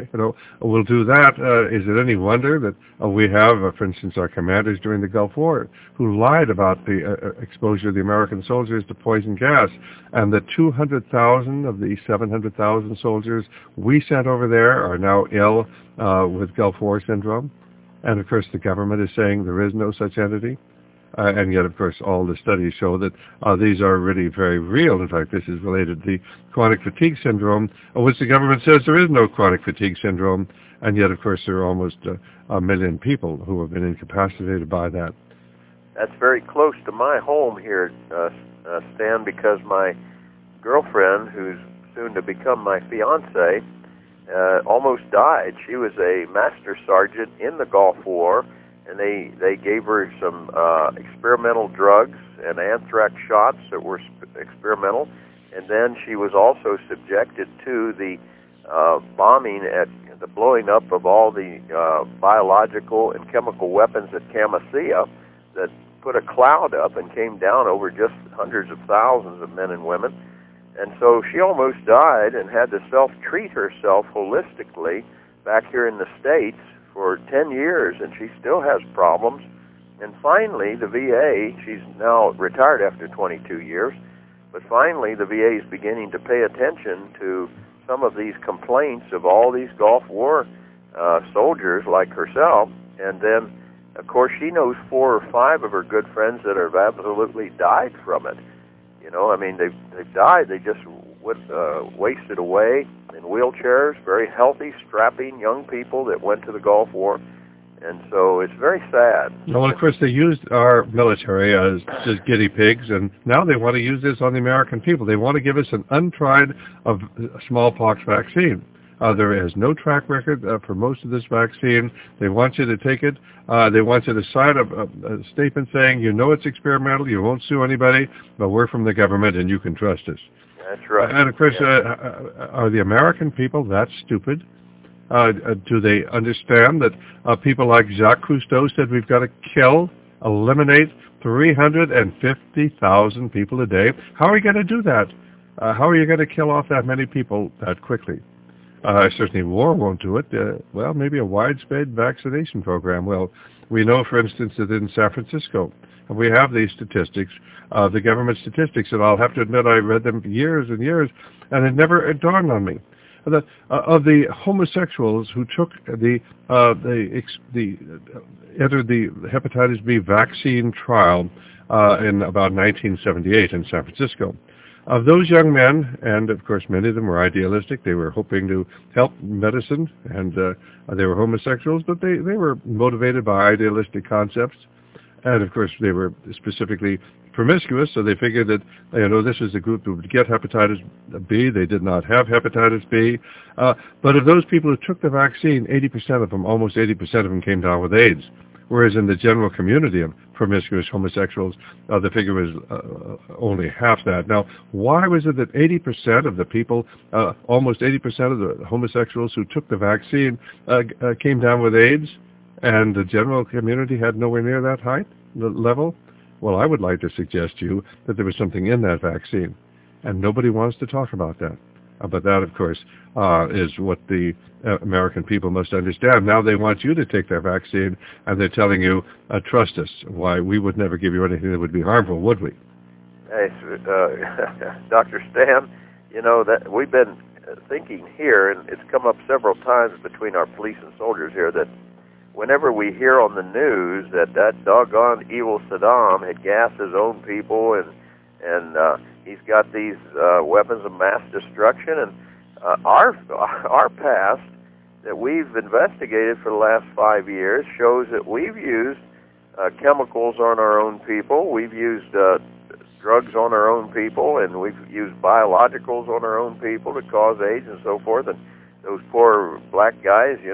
do that, is it any wonder that we have, for instance, our commanders during the Gulf War who lied about the exposure of the American soldiers to poison gas, and that 200,000 of the 700,000 soldiers we sent over there are now ill with Gulf War syndrome. And of course, the government is saying there is no such entity. And yet, of course, all the studies show that these are really very real. In fact, this is related to the chronic fatigue syndrome, of which the government says there is no chronic fatigue syndrome. And yet, of course, there are almost 1 million people who have been incapacitated by that. That's very close to my home here, Stan, because my girlfriend, who's soon to become my fiance, almost died. She was a master sergeant in the Gulf War, and they gave her some experimental drugs and anthrax shots that were experimental, and then she was also subjected to the bombing at the blowing up of all the biological and chemical weapons at Camisea that put a cloud up and came down over just hundreds of thousands of men and women. And so she almost died and had to self-treat herself holistically back here in the States for 10 years, and she still has problems. And finally, the VA, she's now retired after 22 years, but finally the VA is beginning to pay attention to some of these complaints of all these Gulf War soldiers like herself, and then, of course, she knows 4 or 5 of her good friends that have absolutely died from it. You know, I mean, they've died. They just wasted away in wheelchairs, very healthy, strapping young people that went to the Gulf War. And so it's very sad. Well, of course, they used our military as just guinea pigs, and now they want to use this on the American people. They want to give us an untried smallpox vaccine. There is no track record for most of this vaccine. They want you to take it. They want you to sign a statement saying, you know it's experimental, you won't sue anybody, but we're from the government and you can trust us. That's right. And, of course, are the American people that stupid? Do they understand that people like Jacques Cousteau said we've got to eliminate 350,000 people a day? How are you going to do that? How are you going to kill off that many people that quickly? Certainly war won't do it. Well, maybe a widespread vaccination program. Well, we know, for instance, that in San Francisco, we have these statistics, the government statistics, and I'll have to admit I read them for years and years, and it never dawned on me. Of the homosexuals who took entered the hepatitis B vaccine trial in about 1978 in San Francisco, of those young men, and of course many of them were idealistic, they were hoping to help medicine, and they were homosexuals, but they were motivated by idealistic concepts, and of course they were specifically promiscuous, so they figured that, this was a group that would get hepatitis B. They did not have hepatitis B. But of those people who took the vaccine, 80% of them, almost 80% of them came down with AIDS. Whereas in the general community of promiscuous homosexuals, the figure was only half that. Now, why was it that 80% of the people, almost 80% of the homosexuals who took the vaccine came down with AIDS, and the general community had nowhere near that height, the level? Well, I would like to suggest to you that there was something in that vaccine, and nobody wants to talk about that. But that, of course, is what the American people must understand. Now they want you to take their vaccine, and they're telling you, trust us. Why, we would never give you anything that would be harmful, would we? Hey, Dr. Stan, that we've been thinking here, and it's come up several times between our police and soldiers here, that whenever we hear on the news that doggone evil Saddam had gassed his own people and he's got these weapons of mass destruction, and our past that we've investigated for the last 5 years shows that we've used chemicals on our own people, we've used drugs on our own people, and we've used biologicals on our own people to cause AIDS and so forth, and those poor black guys, in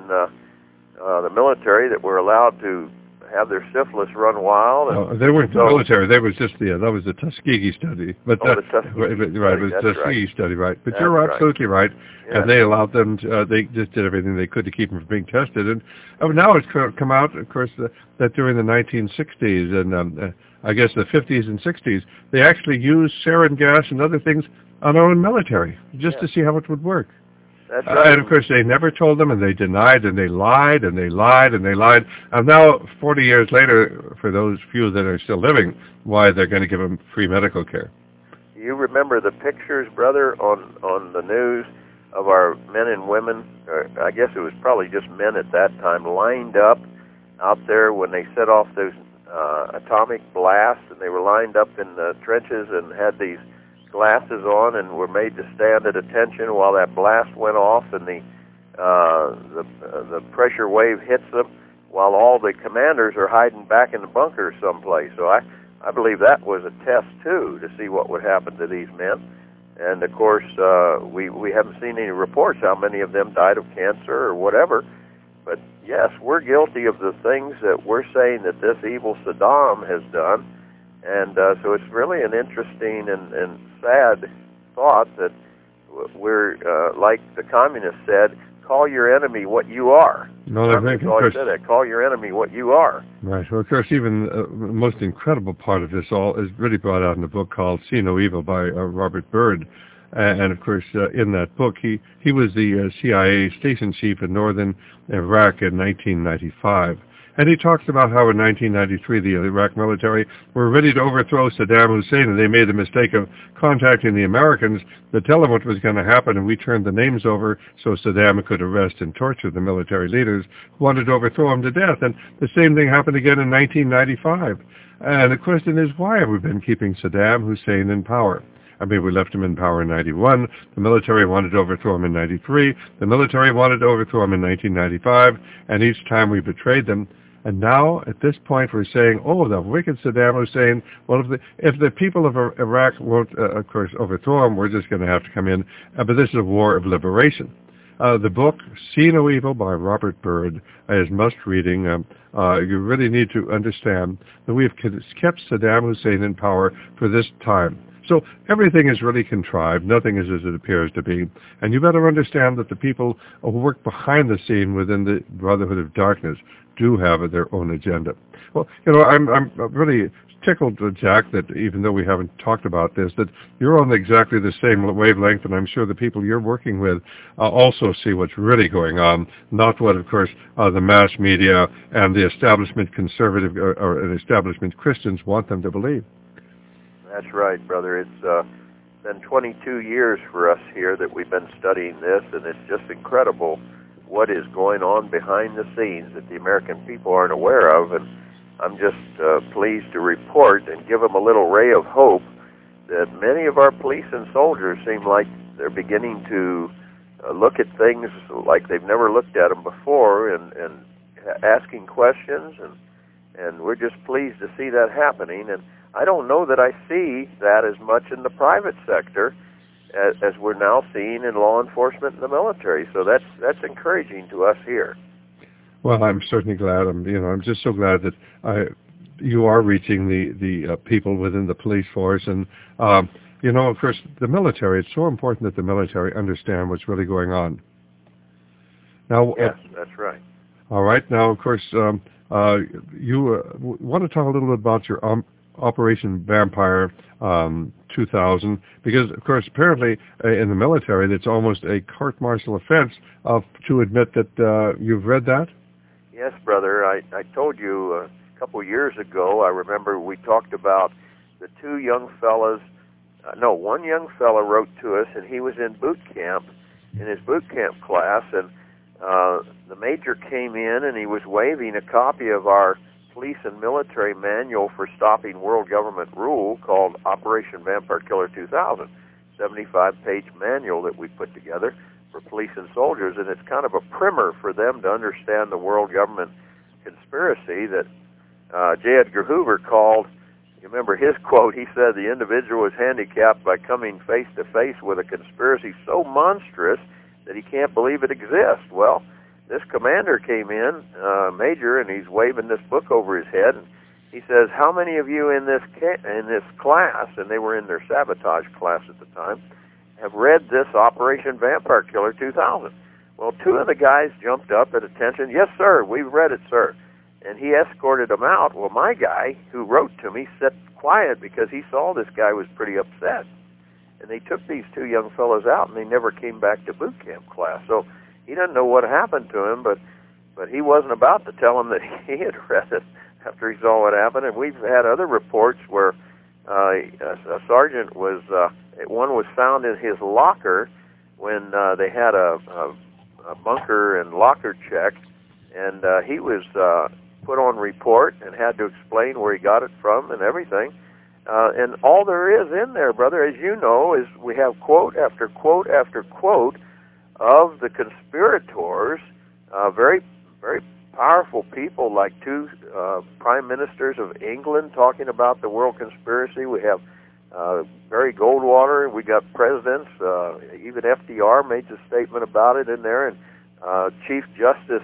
the military that were allowed to have their syphilis run wild. They weren't the military. They was just that was the Tuskegee study. But the Tuskegee right, it was the Tuskegee study, right? But you're absolutely right. Yeah. And they allowed them. They just did everything they could to keep them from being tested. And now it's come out, of course, that during the 1960s and I guess the 50s and 60s, they actually used sarin gas and other things on our own military just to see how it would work. That's right. And of course, they never told them, and they denied, and they lied, and they lied, and they lied. And now, 40 years later, for those few that are still living, why they're going to give them free medical care. You remember the pictures, brother, on the news of our men and women, or I guess it was probably just men at that time, lined up out there when they set off those atomic blasts, and they were lined up in the trenches and had these glasses on and were made to stand at attention while that blast went off and the pressure wave hits them, while all the commanders are hiding back in the bunker someplace. So I believe that was a test too, to see what would happen to these men. And of course we haven't seen any reports how many of them died of cancer or whatever. But yes, we're guilty of the things that we're saying that this evil Saddam has done. And so it's really an interesting and sad thought that we're, like the communists said, call your enemy what you are. No, I think, of course, said that. Call your enemy what you are. Right. Well, of course, even the most incredible part of this all is really brought out in a book called See No Evil by Robert Byrd. And of course, in that book, he was the CIA station chief in northern Iraq in 1995. And he talks about how in 1993 the Iraq military were ready to overthrow Saddam Hussein, and they made the mistake of contacting the Americans to tell them what was going to happen, and we turned the names over so Saddam could arrest and torture the military leaders who wanted to overthrow him to death. And the same thing happened again in 1995. And the question is, why have we been keeping Saddam Hussein in power? I mean, we left him in power in 91. The military wanted to overthrow him in 93. The military wanted to overthrow him in 1995. And each time we betrayed them. And now, at this point, we're saying, oh, the wicked Saddam Hussein, well, if the people of Iraq won't, of course, overthrow him, we're just going to have to come in. But this is a war of liberation. The book, See No Evil by Robert Byrd, is must-reading. You really need to understand that we have kept Saddam Hussein in power for this time. So everything is really contrived. Nothing is as it appears to be. And you better understand that the people who work behind the scene within the Brotherhood of Darkness do have their own agenda. Well, you know, I'm really tickled, Jack, that even though we haven't talked about this, that you're on exactly the same wavelength, and I'm sure the people you're working with also see what's really going on, not what, of course, the mass media and the establishment conservative or establishment Christians want them to believe. That's right, brother. It's been 22 years for us here that we've been studying this, and it's just incredible what is going on behind the scenes that the American people aren't aware of. And I'm just pleased to report and give them a little ray of hope that many of our police and soldiers seem like they're beginning to look at things like they've never looked at them before, and asking questions, and we're just pleased to see that happening. And I don't know that I see that as much in the private sector as we're now seeing in law enforcement and the military. So that's encouraging to us here. Well, I'm certainly glad. I'm just so glad that you are reaching the people within the police force, and of course, the military. It's so important that the military understand what's really going on. Now, yes, that's right. All right. Now, of course, you want to talk a little bit about your Operation Vampire 2000, because, of course, apparently in the military, it's almost a court-martial offense to admit that you've read that. Yes, brother. I told you a couple years ago, I remember we talked about the two young fellas. One young fella wrote to us, and he was in boot camp, in his boot camp class, and the major came in, and he was waving a copy of our police and military manual for stopping world government rule called Operation Vampire Killer 2000, 75-page manual that we put together for police and soldiers, and it's kind of a primer for them to understand the world government conspiracy that J. Edgar Hoover called. You remember his quote? He said the individual is handicapped by coming face to face with a conspiracy so monstrous that he can't believe it exists. Well, this commander came in, major, and he's waving this book over his head, and he says, "How many of you in this class," and they were in their sabotage class at the time, "have read this Operation Vampire Killer 2000? Well, two of the guys jumped up at attention. "Yes, sir, we've read it, sir." And he escorted them out. Well, my guy, who wrote to me, sat quiet because he saw this guy was pretty upset. And they took these two young fellows out, and they never came back to boot camp class. So he doesn't know what happened to him, but he wasn't about to tell him that he had read it after he saw what happened. And we've had other reports where a sergeant one was found in his locker when they had a bunker and locker check, and he was put on report and had to explain where he got it from and everything. And all there is in there, brother, as you know, is we have quote after quote after quote of the conspirators, very, very powerful people like two prime ministers of England talking about the world conspiracy. We have Barry Goldwater. We got presidents. Even FDR made a statement about it in there, and Chief Justice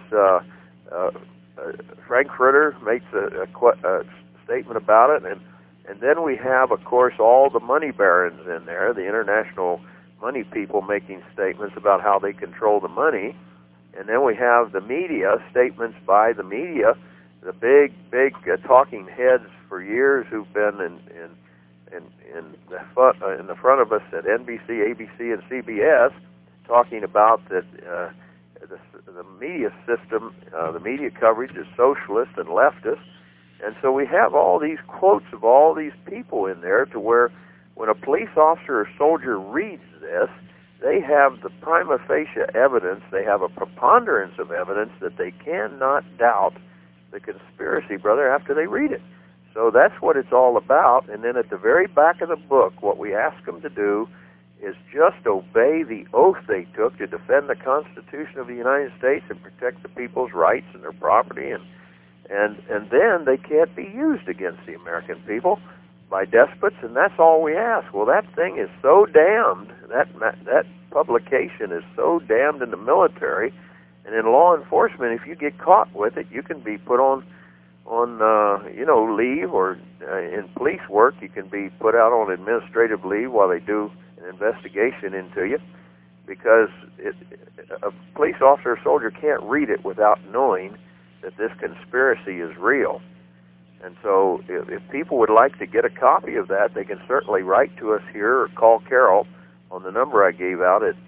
Frankfurter makes a statement about it, and then we have, of course, all the money barons in there, the international money people making statements about how they control the money. And then we have the media, statements by the media, the big talking heads for years who've been in the front of us at NBC, ABC, and CBS, talking about that the media system, the media coverage is socialist and leftist, and so we have all these quotes of all these people in there to where when a police officer or soldier reads this, they have the prima facie evidence, they have a preponderance of evidence that they cannot doubt the conspiracy, brother, after they read it. So that's what it's all about. And then at the very back of the book, what we ask them to do is just obey the oath they took to defend the Constitution of the United States and protect the people's rights and their property, and then they can't be used against the American people by despots, and that's all we ask. Well, that thing is so damned, that publication is so damned in the military, and in law enforcement, if you get caught with it, you can be put on leave, or in police work, you can be put out on administrative leave while they do an investigation into you, because a police officer or soldier can't read it without knowing that this conspiracy is real. And so if people would like to get a copy of that, they can certainly write to us here or call Carol on the number I gave out at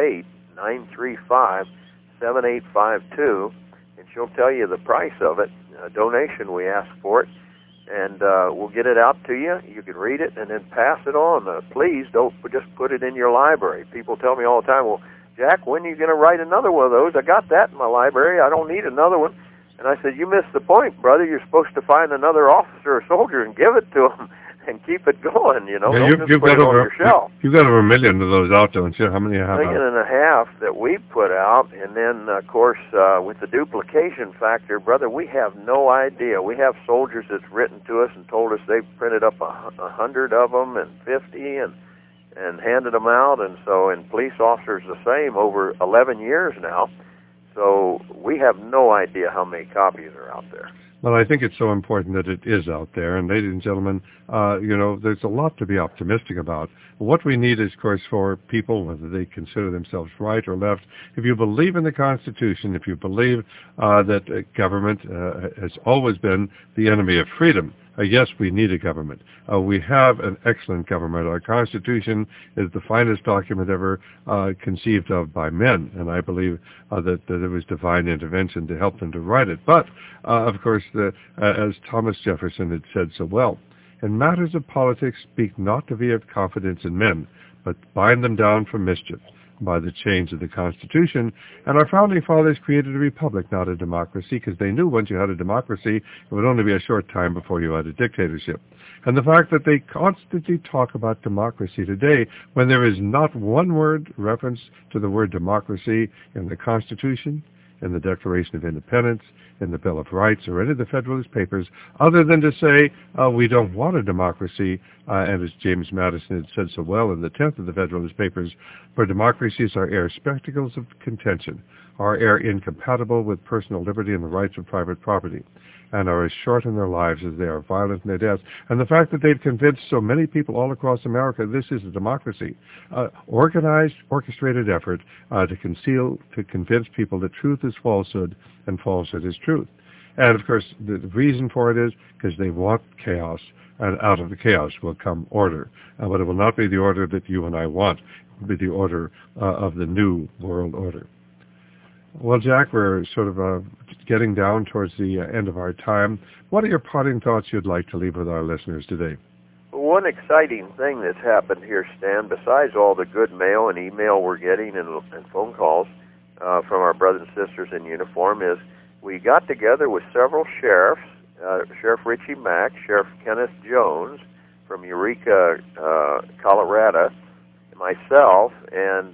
208-935-7852, and she'll tell you the price of it. A donation, we ask for it, and we'll get it out to you. You can read it and then pass it on. Please don't just put it in your library. People tell me all the time, well, Jack, when are you going to write another one of those? I got that in my library. I don't need another one. And I said, you missed the point, brother. You're supposed to find another officer or soldier and give it to them and keep it going, Yeah, don't just put it on your shelf. You've got over 1 million of those out, don't you? How many you have 1.5 million that we put out, and then, of course, with the duplication factor, brother, we have no idea. We have soldiers that's written to us and told us they've printed up 100 of them and 50 and handed them out, and so, and police officers the same over 11 years now. So we have no idea how many copies are out there. Well, I think it's so important that it is out there. And ladies and gentlemen, there's a lot to be optimistic about. What we need is, of course, for people, whether they consider themselves right or left, if you believe in the Constitution, if you believe that government has always been the enemy of freedom, yes, we need a government. We have an excellent government. Our Constitution is the finest document ever conceived of by men, and I believe that there was divine intervention to help them to write it. But, of course, as Thomas Jefferson had said so well, in matters of politics, speak not to be of confidence in men, but bind them down for mischief by the chains of the Constitution. And our founding fathers created a republic, not a democracy, because they knew once you had a democracy, it would only be a short time before you had a dictatorship. And the fact that they constantly talk about democracy today, when there is not one word reference to the word democracy in the Constitution, in the Declaration of Independence, in the Bill of Rights, or any of the Federalist Papers, other than to say we don't want a democracy, and as James Madison had said so well in the 10th of the Federalist Papers, for democracies are air spectacles of contention, are air incompatible with personal liberty and the rights of private property, and are as short in their lives as they are violent in their deaths. And the fact that they've convinced so many people all across America this is a democracy, organized, orchestrated effort to convince people that truth is falsehood and falsehood is truth. And, of course, the reason for it is because they want chaos, and out of the chaos will come order. But it will not be the order that you and I want. It will be the order of the new world order. Well, Jack, we're sort of getting down towards the end of our time. What are your parting thoughts you'd like to leave with our listeners today? One exciting thing that's happened here, Stan, besides all the good mail and email we're getting and phone calls from our brothers and sisters in uniform, is we got together with several sheriffs, Sheriff Richie Mack, Sheriff Kenneth Jones from Eureka, Colorado, myself, and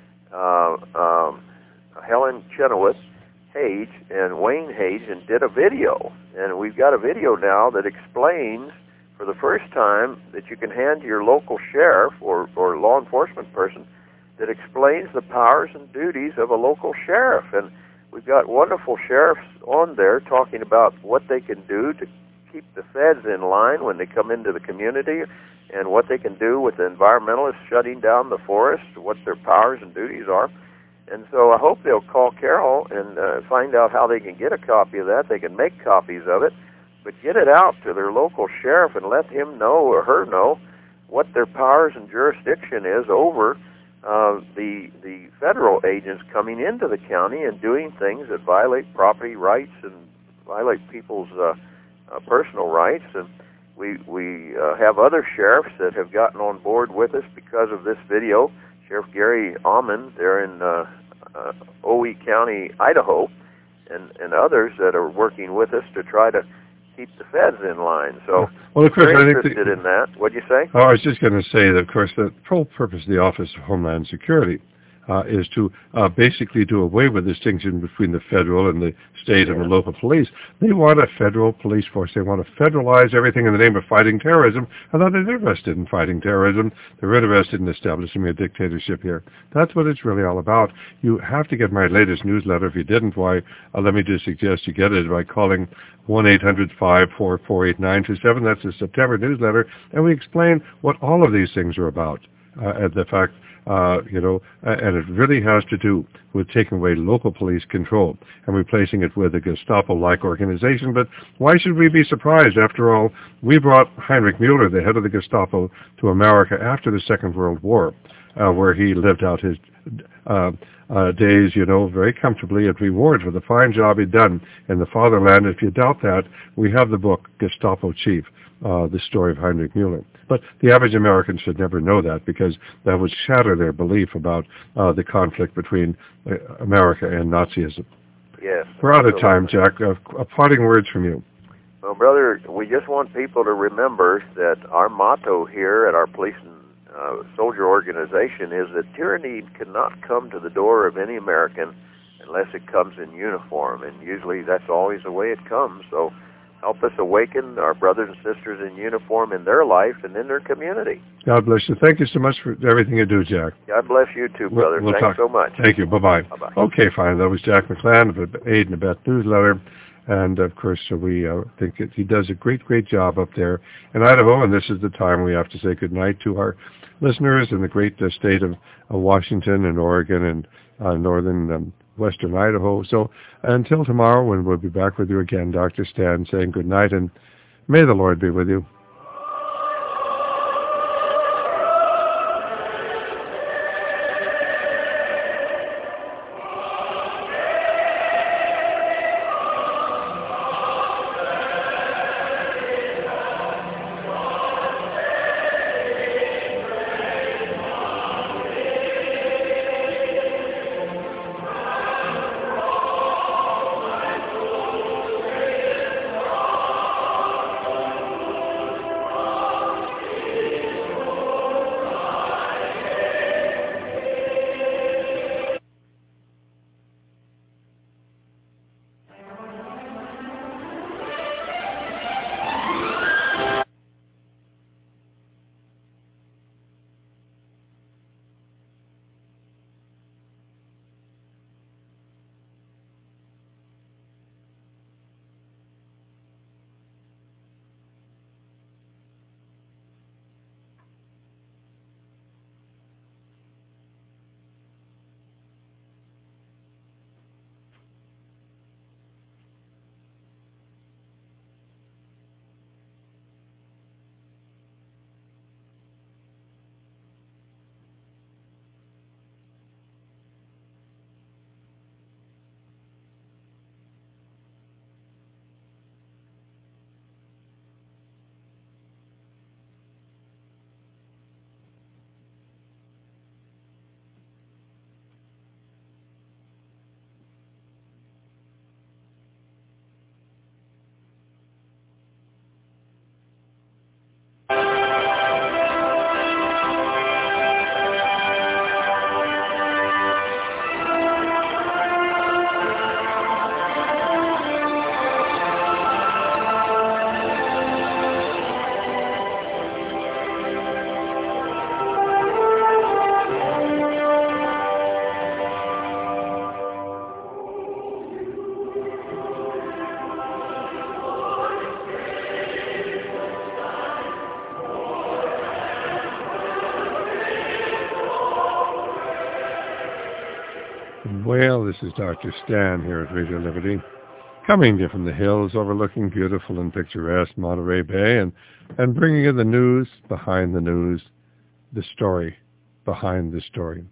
Helen Chenoweth Hage and Wayne Hage, and did a video. And we've got a video now that explains for the first time that you can hand to your local sheriff or law enforcement person that explains the powers and duties of a local sheriff. And we've got wonderful sheriffs on there talking about what they can do to keep the feds in line when they come into the community, and what they can do with the environmentalists shutting down the forest, what their powers and duties are. And so I hope they'll call Carol and find out how they can get a copy of that. They can make copies of it, but get it out to their local sheriff and let him know or her know what their powers and jurisdiction is over the federal agents coming into the county and doing things that violate property rights and violate people's personal rights. And we have other sheriffs that have gotten on board with us because of this video. Sheriff Gary Almond there in Owe County, Idaho, and others that are working with us to try to keep the feds in line. So, well, of course, we're I think interested in that. What'd you say? Oh, I was just going to say that, of course, the whole purpose of the Office of Homeland Security is to basically do away with distinction between the federal and the state and the local police. They want a federal police force. They want to federalize everything in the name of fighting terrorism. And they're not interested in fighting terrorism. They're interested in establishing a dictatorship here. That's what it's really all about. You have to get my latest newsletter. If you didn't, why, let me just suggest you get it by calling 1-800-544-8927. That's the September newsletter. And we explain what all of these things are about. And the fact, and it really has to do with taking away local police control and replacing it with a Gestapo-like organization. But why should we be surprised? After all, we brought Heinrich Müller, the head of the Gestapo, to America after the Second World War, where he lived out his days, very comfortably at reward for the fine job he'd done in the fatherland. If you doubt that, we have the book Gestapo Chief, the story of Heinrich Müller. But the average American should never know that, because that would shatter their belief about the conflict between America and Nazism. Yes. We're out of time, Jack. Parting words from you. Well, brother, we just want people to remember that our motto here at our police and soldier organization is that tyranny cannot come to the door of any American unless it comes in uniform, and usually that's always the way it comes. So help us awaken our brothers and sisters in uniform in their life and in their community. God bless you. Thank you so much for everything you do, Jack. God bless you too, brother. We'll Thanks talk. so much. Thank you. Bye-bye. Bye-bye. Okay, fine. That was Jack McClann of the Aid and Abet newsletter. And, of course, we think that he does a great, great job up there in Idaho. And this is the time we have to say goodnight to our listeners in the great state of Washington and Oregon and northern western Idaho. So until tomorrow, when we'll be back with you again, Dr. Stan saying good night, and may the Lord be with you. Well, this is Dr. Stan here at Radio Liberty, coming to you from the hills overlooking beautiful and picturesque Monterey Bay, and bringing you the news behind the news, the story behind the story.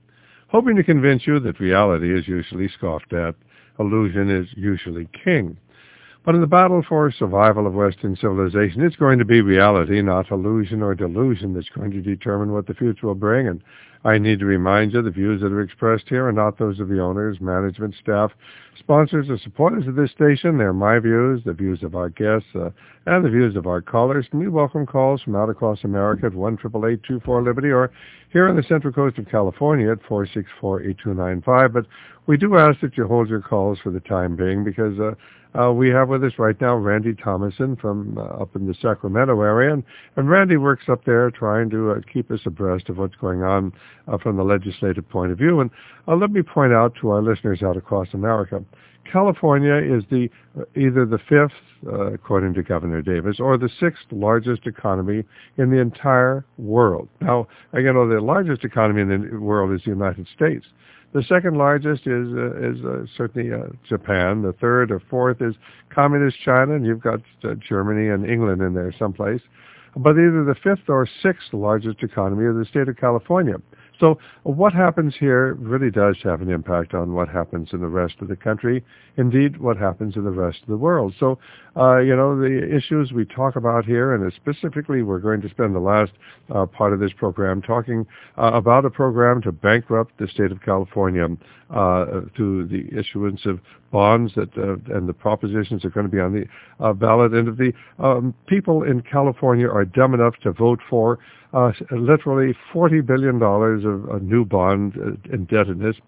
hoping to convince you that reality is usually scoffed at, illusion is usually king. But in the battle for survival of Western civilization, it's going to be reality, not illusion or delusion, that's going to determine what the future will bring. And I need to remind you, the views that are expressed here are not those of the owners, management, staff, sponsors, or supporters of this station. They're my views, the views of our guests, and the views of our callers. And we welcome calls from out across America at 1-888-24-LIBERTY, or here on the Central Coast of California at 464-8295. But we do ask that you hold your calls for the time being, because we have with us right now Randy Thomason from up in the Sacramento area. And Randy works up there trying to keep us abreast of what's going on from the legislative point of view. And let me point out to our listeners out across America, California is either the fifth, according to Governor Davis, or the sixth largest economy in the entire world. Now, again, the largest economy in the world is the United States. The second largest is certainly Japan. The third or fourth is communist China, and you've got Germany and England in there someplace. But either the fifth or sixth largest economy is the state of California. So what happens here really does have an impact on what happens in the rest of the country, indeed what happens in the rest of the world. So, the issues we talk about here, and specifically we're going to spend the last part of this program talking about a program to bankrupt the state of California through the issuance of bonds and the propositions are going to be on the ballot. And if the people in California are dumb enough to vote for literally $40 billion of new bonded indebtedness,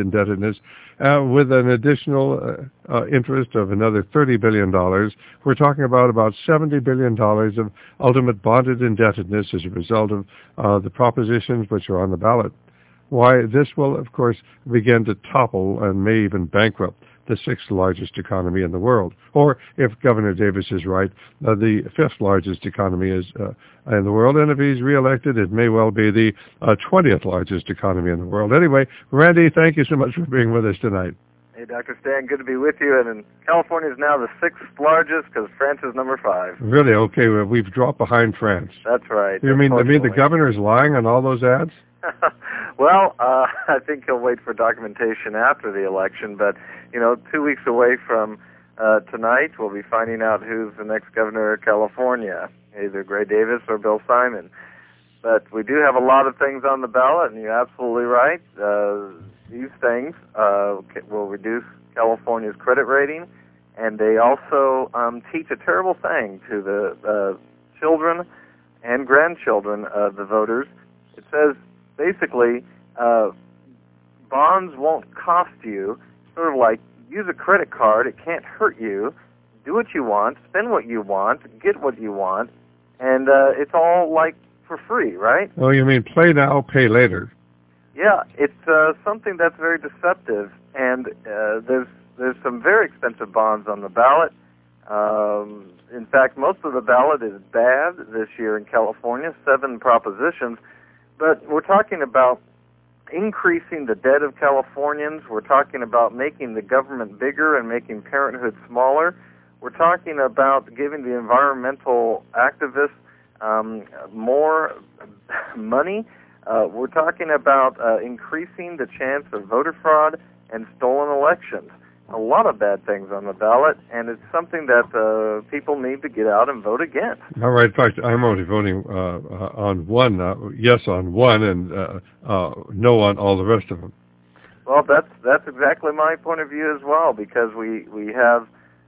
with an additional interest of another $30 billion. We're talking about $70 billion of ultimate bonded indebtedness as a result of the propositions which are on the ballot. Why, this will, of course, begin to topple and may even bankrupt the sixth largest economy in the world. Or, if Governor Davis is right, the fifth largest economy is in the world. And if he's reelected, it may well be the 20th largest economy in the world. Anyway, Randy, thank you so much for being with us tonight. Hey, Dr. Stan, good to be with you. And California is now the sixth largest because France is number 5. Really? Okay, well, we've dropped behind France. That's right. You mean the governor's lying on all those ads? Well, I think he'll wait for documentation after the election, but 2 weeks away from tonight, we'll be finding out who's the next governor of California, either Gray Davis or Bill Simon. But we do have a lot of things on the ballot, and you're absolutely right. These things will reduce California's credit rating, and they also teach a terrible thing to the children and grandchildren of the voters. It says, basically, bonds won't cost you, sort of like use a credit card, it can't hurt you, do what you want, spend what you want, get what you want, and it's all like for free, right? Oh, you mean play now, pay later. Yeah, it's something that's very deceptive, and there's some very expensive bonds on the ballot. In fact, most of the ballot is bad this year in California, 7 propositions. But we're talking about increasing the debt of Californians. We're talking about making the government bigger and making parenthood smaller. We're talking about giving the environmental activists more money. We're talking about increasing the chance of voter fraud and stolen elections. A lot of bad things on the ballot, and it's something that people need to get out and vote against. All right. In fact, I'm only voting on one, yes on one, and no on all the rest of them. Well, that's exactly my point of view as well, because we have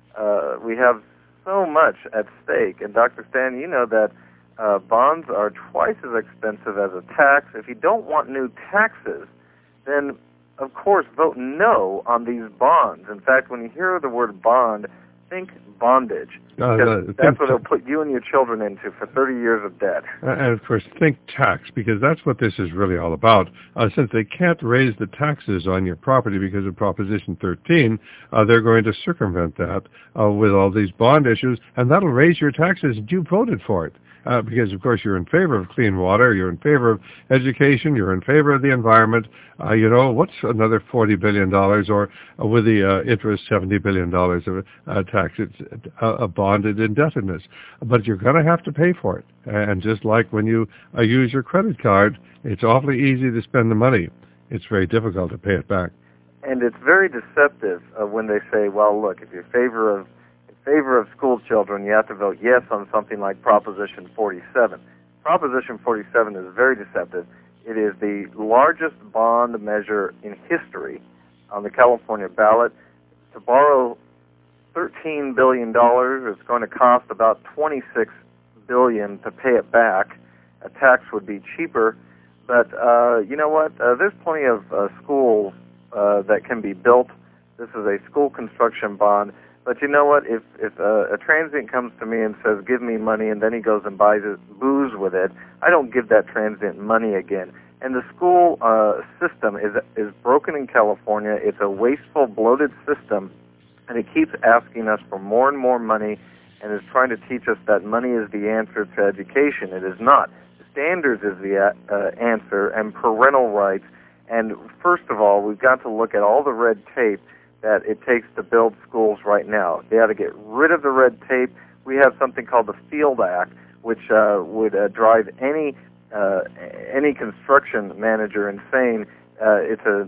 so much at stake. And Dr. Stan, you know that bonds are twice as expensive as a tax. If you don't want new taxes, then of course, vote no on these bonds. In fact, when you hear the word bond, think bondage. That's what it'll put you and your children into for 30 years of debt. And, of course, think tax, because that's what this is really all about. Since they can't raise the taxes on your property because of Proposition 13, they're going to circumvent that with all these bond issues, and that'll raise your taxes, and you voted for it. Because, of course, you're in favor of clean water, you're in favor of education, you're in favor of the environment. What's another $40 billion, or with the interest, $70 billion of tax? It's a bonded indebtedness. But you're going to have to pay for it. And just like when you use your credit card, it's awfully easy to spend the money. it's very difficult to pay it back. And it's very deceptive when they say, well, look, if you're in favor of school children, you have to vote yes on something like Proposition 47. Proposition 47 is very deceptive. It is the largest bond measure in history on the California ballot. To borrow $13 billion, it's going to cost about $26 billion to pay it back. A tax would be cheaper. But you know what? There's plenty of schools that can be built. This is a school construction bond. But you know what? If a transient comes to me and says, give me money, and then he goes and buys booze with it, I don't give that transient money again. And the school system is broken in California. It's a wasteful, bloated system, and it keeps asking us for more and more money, and is trying to teach us that money is the answer to education. It is not. Standards is the answer, and parental rights. And first of all, we've got to look at all the red tape that it takes to build schools right now. They ought to get rid of the red tape. We have something called the Field Act, which would drive any construction manager insane. It's a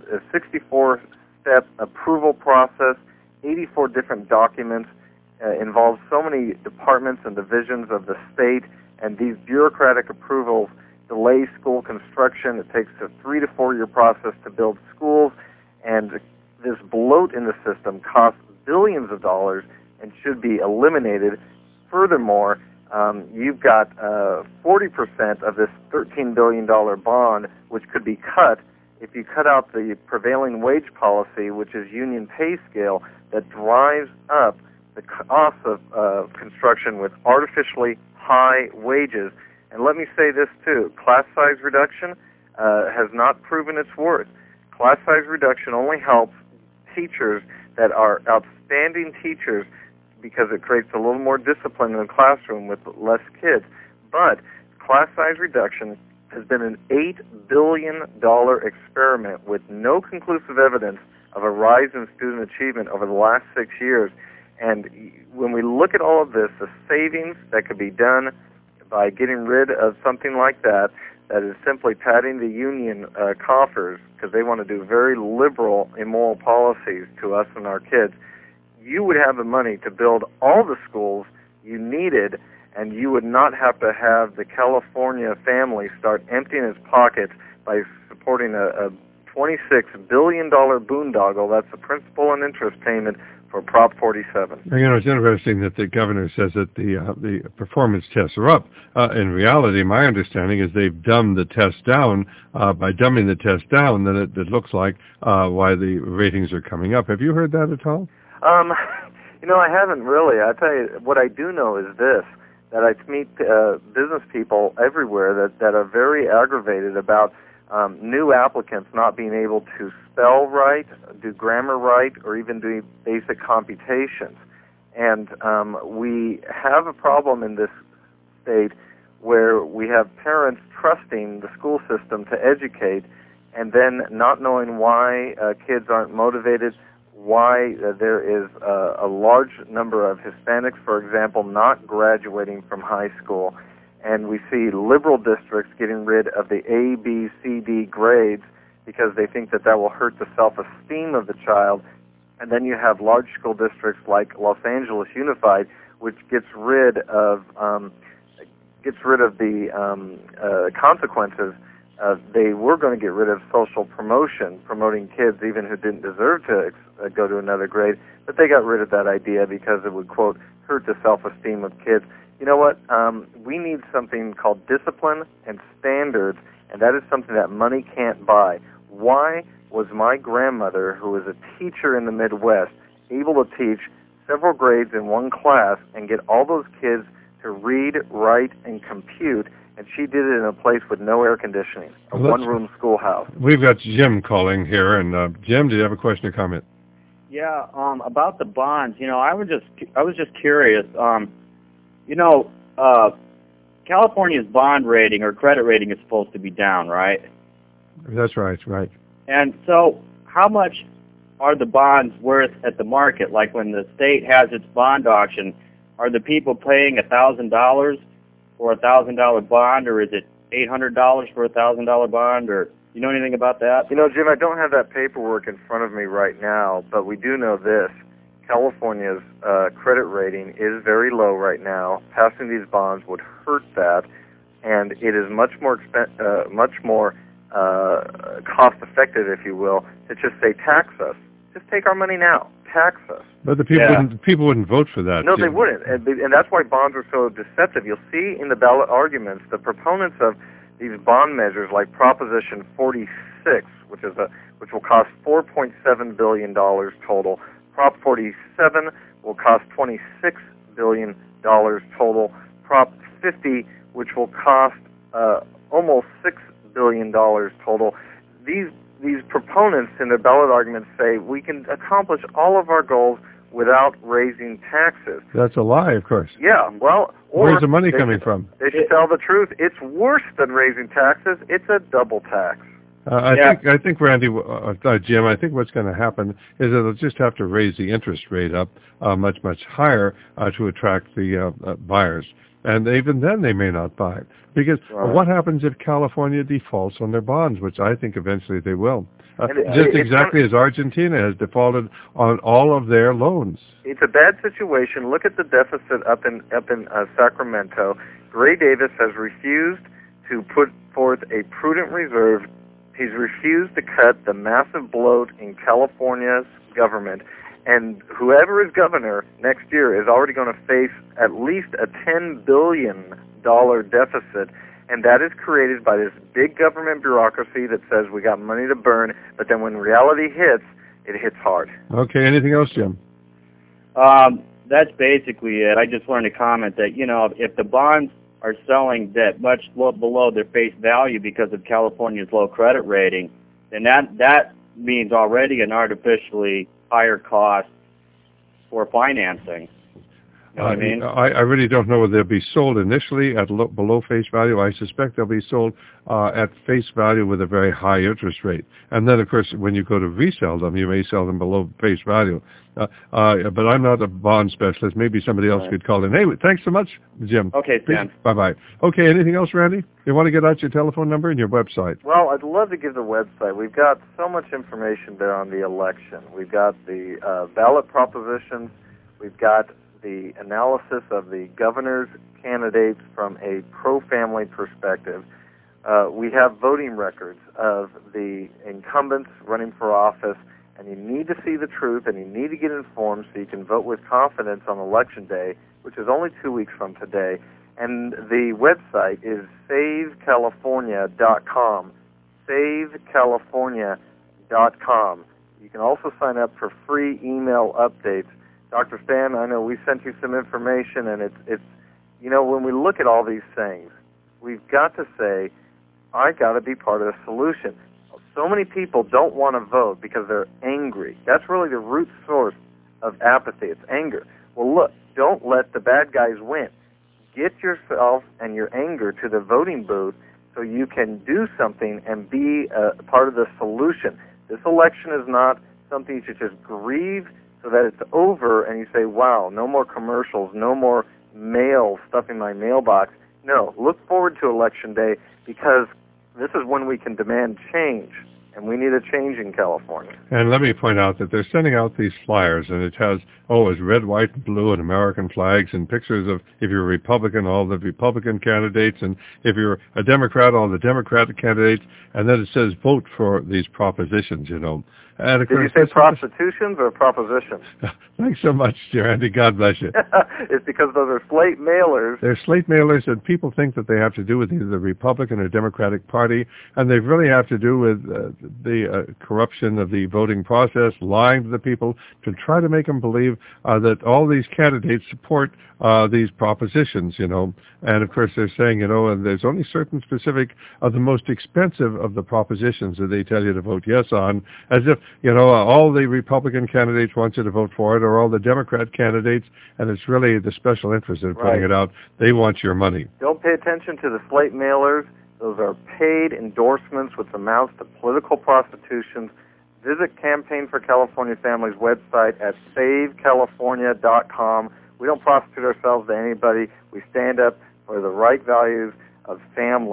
64-step approval process, 84 different documents, involves so many departments and divisions of the state, and these bureaucratic approvals delay school construction. It takes a 3 to 4 year process to build schools, and this bloat in the system costs billions of dollars and should be eliminated. Furthermore, you've got 40% of this $13 billion bond, which could be cut if you cut out the prevailing wage policy, which is union pay scale, that drives up the cost of construction with artificially high wages. And let me say this too, class size reduction has not proven its worth. Class size reduction only helps teachers that are outstanding teachers because it creates a little more discipline in the classroom with less kids. But class size reduction has been an $8 billion experiment with no conclusive evidence of a rise in student achievement over the last 6 years. And when we look at all of this, the savings that could be done by getting rid of something like that, that is simply padding the union coffers because they want to do very liberal, immoral policies to us and our kids, you would have the money to build all the schools you needed, and you would not have to have the California family start emptying its pockets by supporting a $26 billion boondoggle. That's the principal and interest payment for Prop 47. You know, it's interesting that the governor says that the performance tests are up. In reality, my understanding is they've dumbed the test down. By dumbing the test down, then it looks like why the ratings are coming up. Have you heard that at all? You know, I haven't really. I tell you, what I do know is this, that I meet business people everywhere that are very aggravated about new applicants not being able to spell right, do grammar right, or even do basic computations. And we have a problem in this state where we have parents trusting the school system to educate and then not knowing why kids aren't motivated, why there is a large number of Hispanics, for example, not graduating from high school. And we see liberal districts getting rid of the A, B, C, D grades because they think that will hurt the self-esteem of the child. And then you have large school districts like Los Angeles Unified, which gets rid of the consequences. They were going to get rid of social promotion, promoting kids even who didn't deserve to go to another grade, but they got rid of that idea because it would, quote, hurt the self-esteem of kids. You know what? We need something called discipline and standards, and that is something that money can't buy. Why was my grandmother, who was a teacher in the Midwest, able to teach several grades in one class and get all those kids to read, write, and compute, and she did it in a place with no air conditioning, a one-room schoolhouse? We've got Jim calling here, and Jim, do you have a question or comment? Yeah, about the bonds. You know, I was just curious. California's bond rating or credit rating is supposed to be down, right? That's right. And so, how much are the bonds worth at the market? Like when the state has its bond auction, are the people paying $1,000 for a $1,000 bond, or is it $800 for a $1,000 bond, or You know anything about that? You know, Jim, I don't have that paperwork in front of me right now, but we do know this. California's credit rating is very low right now. Passing these bonds would hurt that, and it is much more cost-effective, if you will, to just say tax us. Just take our money now. Tax us. But the people wouldn't vote for that. No, they wouldn't, and that's why bonds are so deceptive. You'll see in the ballot arguments the proponents of these bond measures, like Proposition 46, which will cost $4.7 billion total. Prop 47 will cost $26 billion total. Prop 50, which will cost almost $6 billion total. These proponents in their ballot arguments say we can accomplish all of our goals without raising taxes. That's a lie, of course. Yeah, well... Where's the money coming from? They should tell the truth. It's worse than raising taxes. It's a double tax. I think, Randy, Jim, I think what's going to happen is that they'll just have to raise the interest rate up much, much higher to attract the buyers. And even then they may not buy it. Because what happens if California defaults on their bonds, which I think eventually they will? Just exactly as Argentina has defaulted on all of their loans. It's a bad situation. Look at the deficit up in Sacramento. Gray Davis has refused to put forth a prudent reserve. He's refused to cut the massive bloat in California's government. And whoever is governor next year is already going to face at least a $10 billion deficit. And that is created by this big government bureaucracy that says we got money to burn, but then when reality hits, it hits hard. Okay, anything else, Jim? That's basically it. I just wanted to comment that, if the bonds are selling that much below their face value because of California's low credit rating, then that means already an artificially higher cost for financing. You know what I mean? I really don't know whether they'll be sold initially at below face value. I suspect they'll be sold at face value with a very high interest rate. And then, of course, when you go to resell them, you may sell them below face value. But I'm not a bond specialist. Maybe somebody else could call in. Hey, thanks so much, Jim. Okay, Stan. Bye-bye. Okay, anything else, Randy? You want to get out your telephone number and your website? Well, I'd love to give the website. We've got so much information there on the election. We've got the ballot propositions. We've got the analysis of the governor's candidates from a pro-family perspective. We have voting records of the incumbents running for office, and you need to see the truth, and you need to get informed so you can vote with confidence on Election Day, which is only 2 weeks from today. And the website is savecalifornia.com, savecalifornia.com. You can also sign up for free email updates. Dr. Stan, I know we sent you some information, and it's when we look at all these things, we've got to say, I got to be part of the solution. So many people don't want to vote because they're angry. That's really the root source of apathy. It's anger. Well, look, don't let the bad guys win. Get yourself and your anger to the voting booth so you can do something and be a part of the solution. This election is not something you should just grieve so that it's over and you say, wow, no more commercials, no more mail stuffing my mailbox. No, look forward to Election Day because this is when we can demand change, and we need a change in California. And let me point out that they're sending out these flyers, and it has, it's red, white, and blue, and American flags, and pictures of, if you're a Republican, all the Republican candidates, and if you're a Democrat, all the Democratic candidates, and then it says vote for these propositions, And Did you say prostitutions or propositions? Thanks so much, Randy. God bless you. It's because those are slate mailers. They're slate mailers, and people think that they have to do with either the Republican or Democratic Party, and they really have to do with the corruption of the voting process, lying to the people to try to make them believe that all these candidates support these propositions, And, of course, they're saying, and there's only certain specific of the most expensive of the propositions that they tell you to vote yes on, as if all the Republican candidates want you to vote for it, or all the Democrat candidates, and it's really the special interest that are putting it out. They want your money. Don't pay attention to the slate mailers. Those are paid endorsements which amounts to political prostitutions. Visit Campaign for California Families website at savecalifornia.com. We don't prostitute ourselves to anybody. We stand up for the right values of family.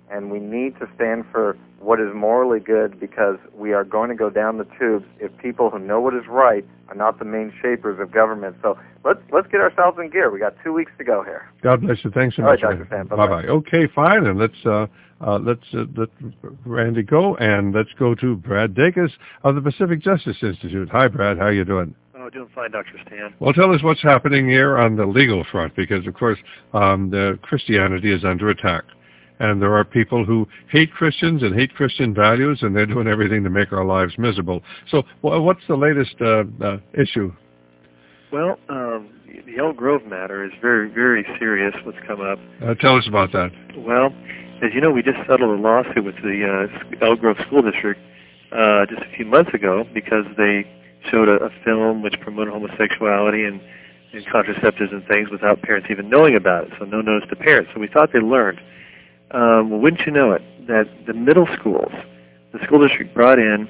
and we need to stand for what is morally good, because we are going to go down the tubes if people who know what is right are not the main shapers of government. So let's get ourselves in gear. We got 2 weeks to go here. God bless you. Thanks so much. All right, Dr. Stan. Bye-bye. Okay, fine, and let's let Randy go, and let's go to Brad Dacus of the Pacific Justice Institute. Hi, Brad. How are you doing? Oh, doing fine, Dr. Stan. Well, tell us what's happening here on the legal front, because, of course, the Christianity is under attack. And there are people who hate Christians and hate Christian values, and they're doing everything to make our lives miserable. So what's the latest issue? Well, the Elk Grove matter is very, very serious, what's come up. Tell us about that. Well, as you know, we just settled a lawsuit with the Elk Grove School District just a few months ago because they showed a film which promoted homosexuality and contraceptives and things without parents even knowing about it, so no notice to parents. So we thought they learned. Well, wouldn't you know it, that the middle schools, the school district brought in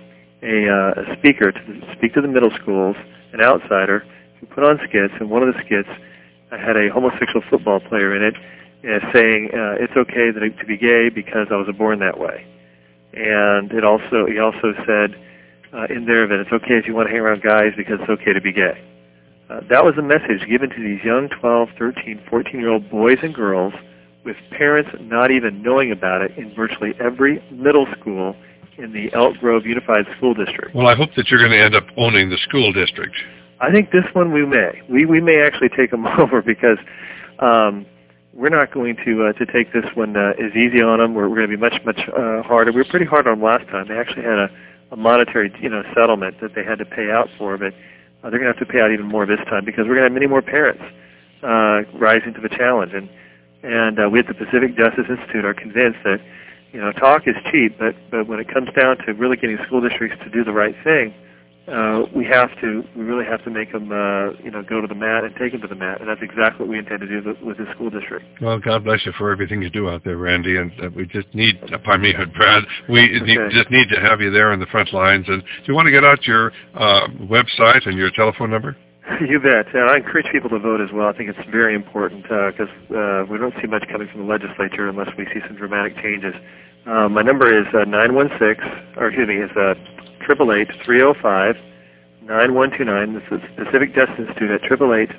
a speaker to speak to the middle schools, an outsider, who put on skits, and one of the skits had a homosexual football player in it saying it's okay to be gay because I was born that way. And he also said in there that it's okay if you want to hang around guys because it's okay to be gay. That was a message given to these young 12, 13, 14-year-old boys and girls with parents not even knowing about it in virtually every middle school in the Elk Grove Unified School District. Well, I hope that you're going to end up owning the school district. I think this one we may. We may actually take them over because we're not going to take this one as easy on them. We're going to be much harder. We were pretty hard on them last time. They actually had a monetary settlement that they had to pay out for, but they're going to have to pay out even more this time because we're going to have many more parents rising to the challenge. And we at the Pacific Justice Institute are convinced that, talk is cheap, but when it comes down to really getting school districts to do the right thing, we really have to make them, go to the mat and take them to the mat, and that's exactly what we intend to do with the school district. Well, God bless you for everything you do out there, Randy, and we just need, Brad, just need to have you there on the front lines. And do you want to get out your website and your telephone number? You bet. I encourage people to vote as well. I think it's very important because we don't see much coming from the legislature unless we see some dramatic changes. My number is 888-305-9129. This is Pacific Justice Institute at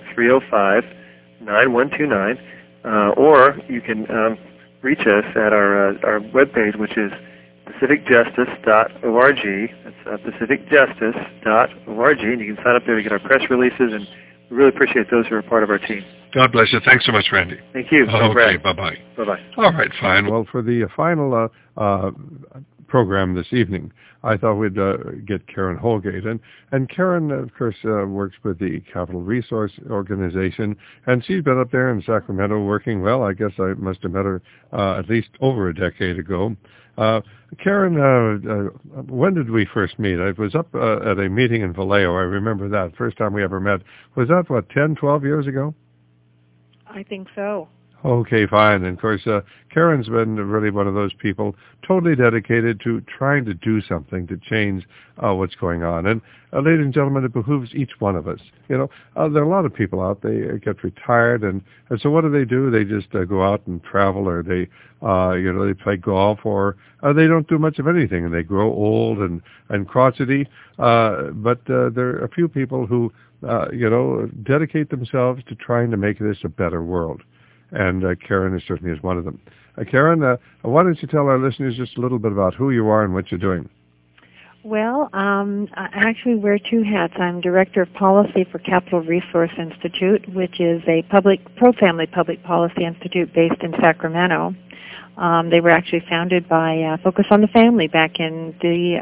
888-305-9129. Or you can reach us at our webpage, which is pacificjustice.org. That's pacificjustice.org, and you can sign up there to get our press releases, and we really appreciate those who are part of our team. God bless you. Thanks so much, Randy. Thank you. Okay, bye-bye. Bye-bye. All right, fine. Well, for the final program this evening, I thought we'd get Karen Holgate. And Karen, of course, works with the Capital Resource Organization, and she's been up there in Sacramento working well. I guess I must have met her at least over a decade ago. Karen, when did we first meet? I was up at a meeting in Vallejo. I remember that. First time we ever met. Was that, 10, 12 years ago? I think so. Okay, fine. And of course, Karen's been really one of those people totally dedicated to trying to do something to change what's going on. And ladies and gentlemen, it behooves each one of us. There are a lot of people out, they get retired, and so what do? They just go out and travel, or they play golf, or they don't do much of anything, and they grow old and crotchety. But there are a few people who, dedicate themselves to trying to make this a better world. And Karen certainly is one of them. Karen, why don't you tell our listeners just a little bit about who you are and what you're doing? Well, I actually wear two hats. I'm Director of Policy for Capital Resource Institute, which is a pro-family public policy institute based in Sacramento. They were actually founded by Focus on the Family back in the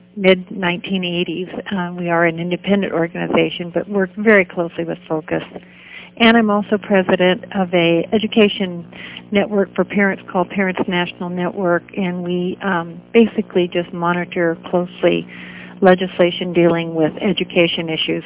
mid-1980s. We are an independent organization, but work very closely with Focus. And I'm also president of a education network for parents called Parents National Network, and we basically just monitor closely legislation dealing with education issues.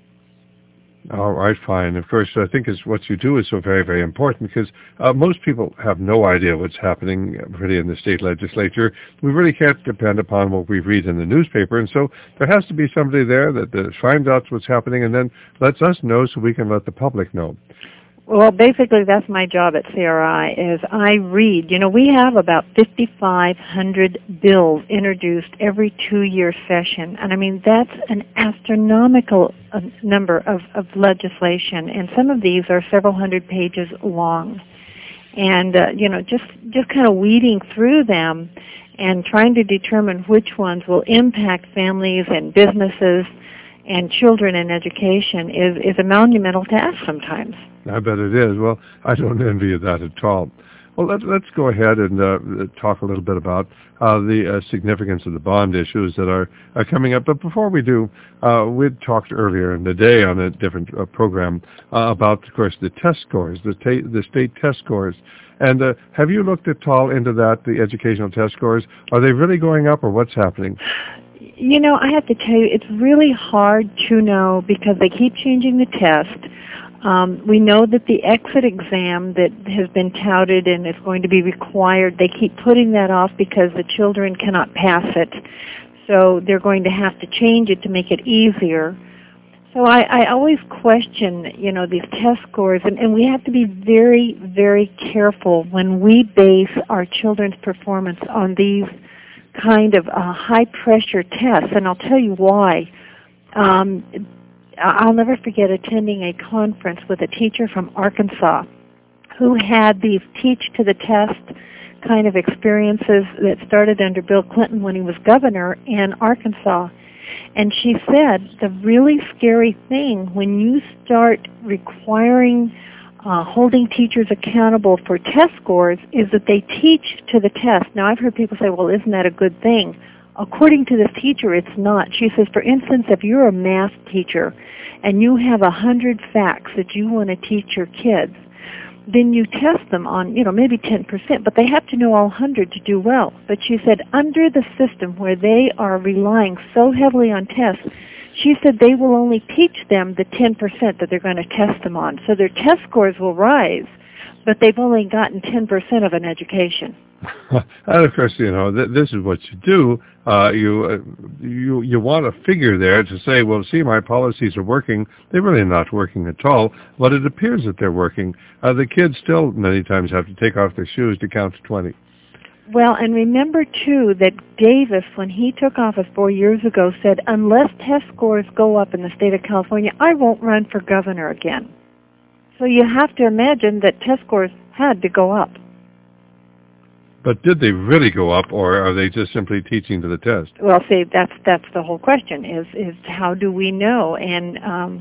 All right, fine. Of course, I think what you do is so very, very important because most people have no idea what's happening really in the state legislature. We really can't depend upon what we read in the newspaper, and so there has to be somebody there that finds out what's happening and then lets us know so we can let the public know. Well, basically, that's my job at CRI, is I read. We have about 5,500 bills introduced every 2-year session. And, I mean, that's an astronomical number of legislation. And some of these are several hundred pages long. And, just kind of weeding through them and trying to determine which ones will impact families and businesses and children in education is a monumental task sometimes. I bet it is. Well, I don't envy you that at all. Well, let's go ahead and talk a little bit about the significance of the bond issues that are coming up. But before we do, we'd talked earlier in the day on a different program about, of course, the test scores, the state test scores. And have you looked at all into that, the educational test scores? Are they really going up, or what's happening? I have to tell you, it's really hard to know because they keep changing the test. We know that the exit exam that has been touted and is going to be required, they keep putting that off because the children cannot pass it. So they're going to have to change it to make it easier. So I always question, these test scores, and we have to be very, very careful when we base our children's performance on these kind of high-pressure tests, and I'll tell you why. I'll never forget attending a conference with a teacher from Arkansas who had these teach-to-the-test kind of experiences that started under Bill Clinton when he was governor in Arkansas. And she said the really scary thing when you start requiring holding teachers accountable for test scores is that they teach to the test. Now, I've heard people say, well, isn't that a good thing? According to this teacher, it's not. She says, for instance, if you're a math teacher and you have 100 facts that you want to teach your kids, then you test them on, maybe 10%, but they have to know all 100 to do well. But she said, under the system where they are relying so heavily on tests, she said they will only teach them the 10% that they're going to test them on. So their test scores will rise, but they've only gotten 10% of an education. And of course, this is what you do. You want a figure there to say, well, see, my policies are working. They're really not working at all, but it appears that they're working. The kids still many times have to take off their shoes to count to 20. Well, and remember, too, that Davis, when he took office 4 years ago, said, unless test scores go up in the state of California, I won't run for governor again. So you have to imagine that test scores had to go up. But did they really go up, or are they just simply teaching to the test? Well, see, that's the whole question, is how do we know? And,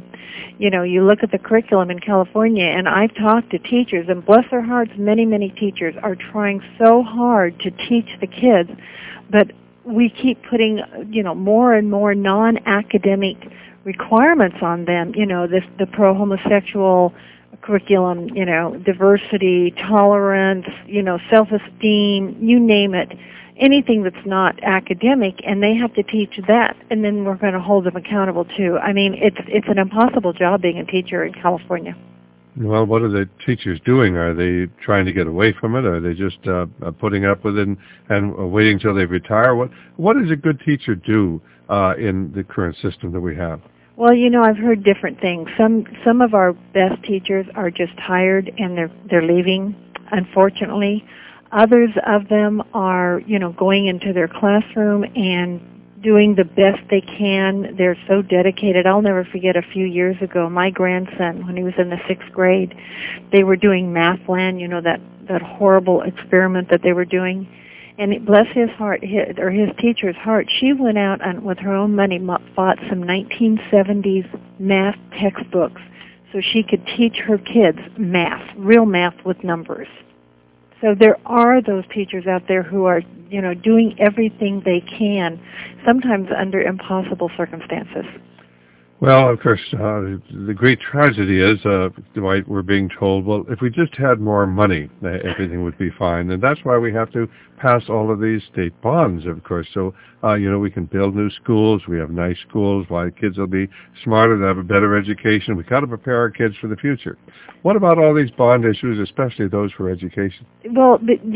you look at the curriculum in California, and I've talked to teachers, and bless their hearts, many, many teachers are trying so hard to teach the kids, but we keep putting, more and more non-academic requirements on them, the pro-homosexual curriculum, diversity, tolerance, self-esteem, you name it, anything that's not academic, and they have to teach that, and then we're going to hold them accountable too. I mean, it's an impossible job being a teacher in California. Well, what are the teachers doing? Are they trying to get away from it? Are they just putting up with it and waiting until they retire? What does a good teacher do in the current system that we have? Well, I've heard different things. Some of our best teachers are just tired and they're leaving, unfortunately. Others of them are, going into their classroom and doing the best they can. They're so dedicated. I'll never forget a few years ago, my grandson, when he was in the 6th grade, they were doing Mathland, that horrible experiment that they were doing. And bless his heart, his teacher's heart, she went out and with her own money bought some 1970s math textbooks so she could teach her kids math, real math with numbers. So there are those teachers out there who are, doing everything they can, sometimes under impossible circumstances. Well, of course, the great tragedy is, Dwight, we're being told, well, if we just had more money, everything would be fine. And that's why we have to pass all of these state bonds, of course. So, we can build new schools. We have nice schools. Why kids will be smarter, they'll have a better education. We've got to prepare our kids for the future. What about all these bond issues, especially those for education? Well,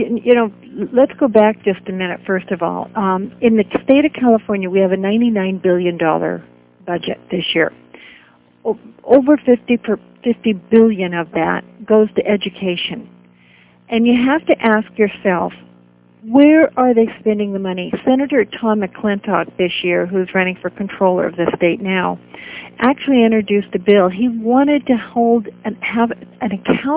let's go back just a minute, first of all. In the state of California, we have a $99 billion budget this year. over 50 billion of that goes to education. And you have to ask yourself, where are they spending the money? Senator Tom McClintock this year, who's running for controller of the state now, actually introduced a bill. He wanted to hold and have an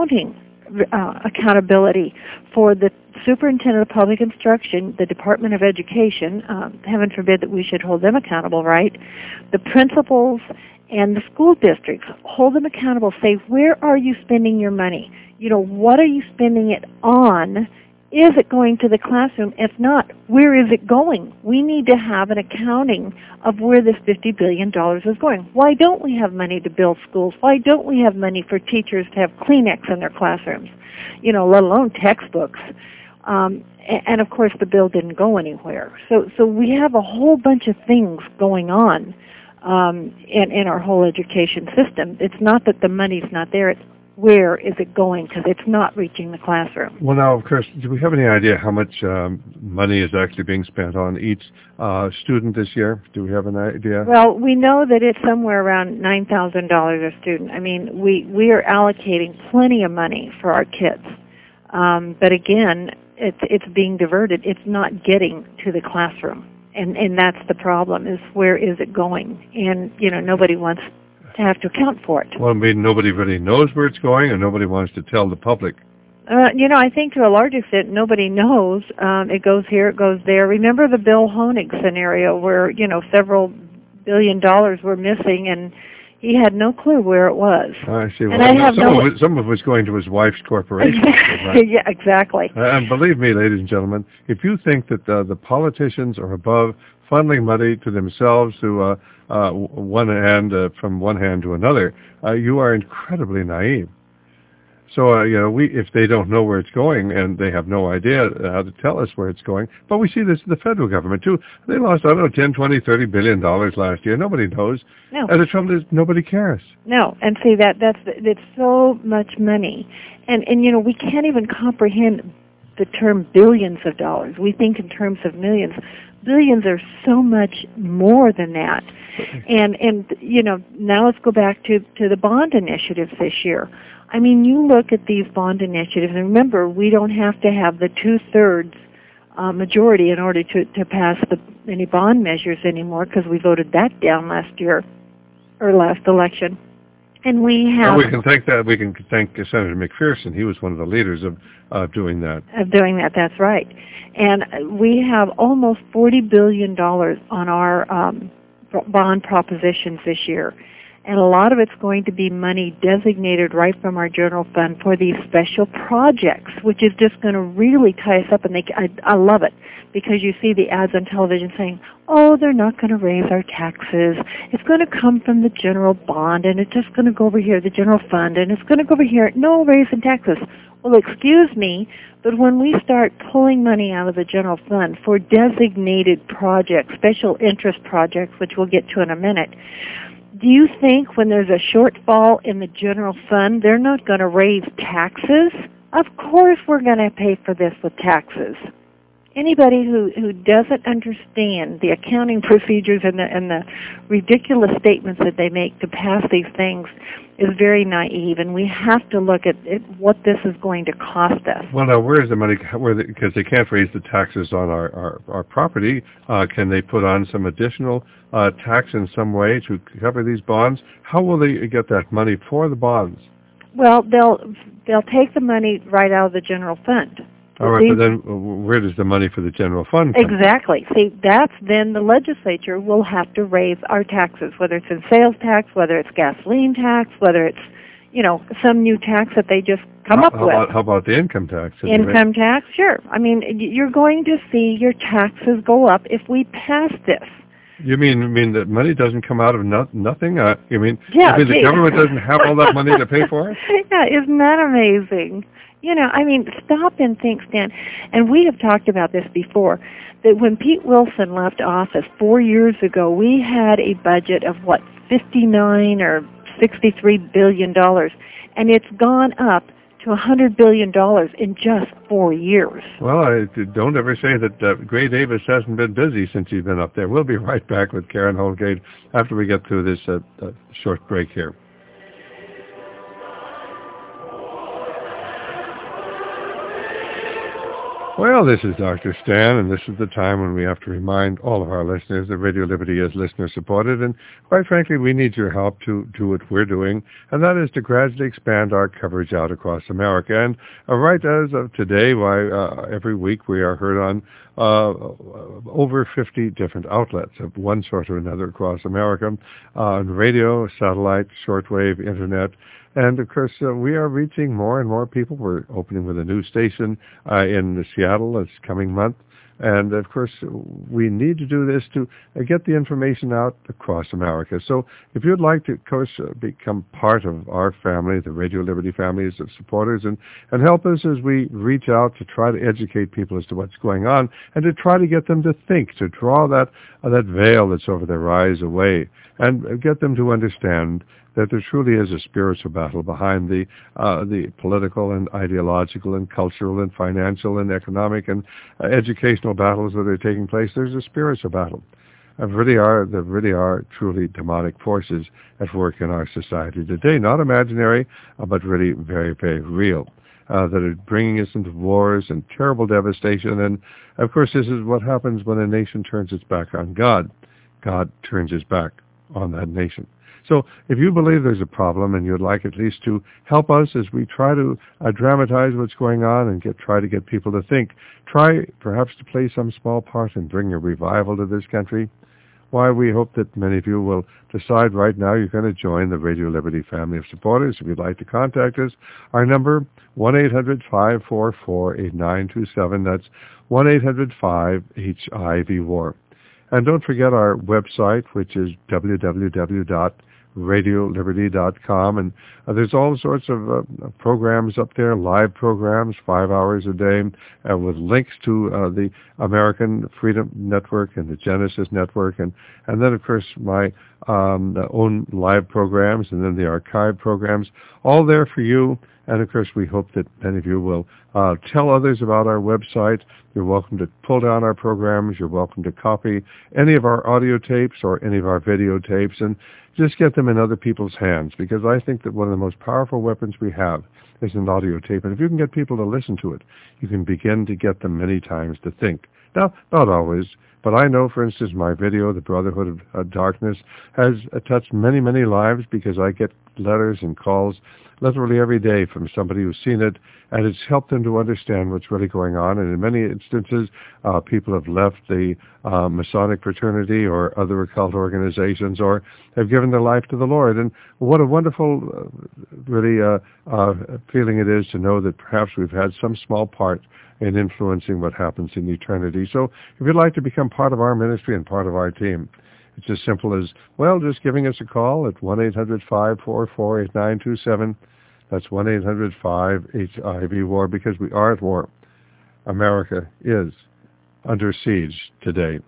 accountability for the Superintendent of Public Instruction, the Department of Education, heaven forbid that we should hold them accountable, right? The principals and the school districts, hold them accountable. Say, where are you spending your money? What are you spending it on? Is it going to the classroom? If not, where is it going? We need to have an accounting of where this $50 billion is going. Why don't we have money to build schools? Why don't we have money for teachers to have Kleenex in their classrooms? Let alone textbooks. And of course, the bill didn't go anywhere. So we have a whole bunch of things going on in our whole education system. It's not that the money's not there. It's where is it going, because it's not reaching the classroom. Well, now, of course, do we have any idea how much money is actually being spent on each student this year? Do we have an idea? Well, we know that it's somewhere around $9,000 a student. I mean, we are allocating plenty of money for our kids. But again, it's being diverted. It's not getting to the classroom. And that's the problem, is where is it going? And, nobody wants to have to account for it. Well, I mean, nobody really knows where it's going, and nobody wants to tell the public. I think to a large extent, nobody knows. It goes here, it goes there. Remember the Bill Honig scenario where, several $1 billion were missing, and he had no clue where it was. I see. Well, some of it was going to his wife's corporation. Right? Yeah, exactly. And believe me, ladies and gentlemen, if you think that the politicians are above funneling money to themselves to one hand from one hand to another, you are incredibly naive. So, if they don't know where it's going, and they have no idea how to tell us where it's going, but we see this in the federal government, too. They lost, $10, $20, $30 billion last year. Nobody knows. No. And the trouble is, nobody cares. No, and see, it's so much money. And we can't even comprehend the term billions of dollars. We think in terms of millions. Billions are so much more than that. And now let's go back to the bond initiatives this year. I mean, you look at these bond initiatives, and remember, we don't have to have the 2/3 majority in order to pass any bond measures anymore, because we voted that down last election. And we have... Well, we can thank Senator McPherson. He was one of the leaders of doing that. Of doing that, that's right. And we have almost $40 billion on our bond propositions this year. And a lot of it's going to be money designated right from our general fund for these special projects, which is just going to really tie us up. And I love it, because you see the ads on television saying, oh, they're not going to raise our taxes. It's going to come from the general bond, and it's just going to go over here, the general fund, and it's going to go over here. No raising taxes. Well, excuse me, but when we start pulling money out of the general fund for designated projects, special interest projects, which we'll get to in a minute, do you think when there's a shortfall in the general fund, they're not going to raise taxes? Of course we're going to pay for this with taxes. Anybody who doesn't understand the accounting procedures and the ridiculous statements that they make to pass these things is very naive, and we have to look at what this is going to cost us. Well, now, where is the money? Because they can't raise the taxes on our property. Can they put on some additional tax in some way to cover these bonds? How will they get that money for the bonds? Well, they'll take the money right out of the general fund. All right, but then where does the money for the general fund come? Exactly. See, that's then the legislature will have to raise our taxes, whether it's in sales tax, whether it's gasoline tax, whether it's, some new tax that they just come up with. How about the income tax? Income tax, sure. I mean, you're going to see your taxes go up if we pass this. You mean that money doesn't come out of nothing? You mean the government doesn't have all that money to pay for it? Yeah, isn't that amazing? Stop and think, Stan. And we have talked about this before, that when Pete Wilson left office 4 years ago, we had a budget of, $59 or $63 billion, and it's gone up to $100 billion in just 4 years. Well, I don't ever say that Gray Davis hasn't been busy since he's been up there. We'll be right back with Karen Holgate after we get through this short break here. Well, this is Dr. Stan, and this is the time when we have to remind all of our listeners that Radio Liberty is listener-supported, and quite frankly, we need your help to do what we're doing, and that is to gradually expand our coverage out across America. And right as of today, every week we are heard on over 50 different outlets of one sort or another across America, on radio, satellite, shortwave, internet. And, of course, we are reaching more and more people. We're opening with a new station in Seattle this coming month. And, of course, we need to do this to get the information out across America. So if you'd like to, of course, become part of our family, the Radio Liberty families of supporters, and help us as we reach out to try to educate people as to what's going on and to try to get them to think, to draw that veil that's over their eyes away and get them to understand that there truly is a spiritual battle behind the political and ideological and cultural and financial and economic and educational battles that are taking place. There's a spiritual battle. There really are truly demonic forces at work in our society today, not imaginary, but really very, very real, that are bringing us into wars and terrible devastation. And, of course, this is what happens when a nation turns its back on God. God turns his back on that nation. So if you believe there's a problem and you'd like at least to help us as we try to dramatize what's going on and try to get people to think, try perhaps to play some small part in bringing a revival to this country, why we hope that many of you will decide right now you're going to join the Radio Liberty family of supporters. If you'd like to contact us, our number, 1-800-544-8927. That's 1-800-5-HIV-WAR. And don't forget our website, which is www.radioliberty.com, and there's all sorts of programs up there, live programs, 5 hours a day, with links to the American Freedom Network and the Genesis Network, and then, of course, my own live programs, and then the archive programs, all there for you. And, of course, we hope that many of you will tell others about our website. You're welcome to pull down our programs. You're welcome to copy any of our audio tapes or any of our videotapes and just get them in other people's hands, because I think that one of the most powerful weapons we have is an audio tape. And if you can get people to listen to it, you can begin to get them many times to think. Now, not always, but I know, for instance, my video, The Brotherhood of Darkness, has touched many, many lives, because I get letters and calls literally every day from somebody who's seen it, and it's helped them to understand what's really going on. And in many instances, people have left the Masonic fraternity or other occult organizations, or have given their life to the Lord. And what a wonderful, feeling it is to know that perhaps we've had some small part in influencing what happens in eternity. So if you'd like to become part of our ministry and part of our team, it's as simple as, well, just giving us a call at 1-800-544-8927. That's 1-800-5-HIV-WAR, because we are at war. America is under siege today.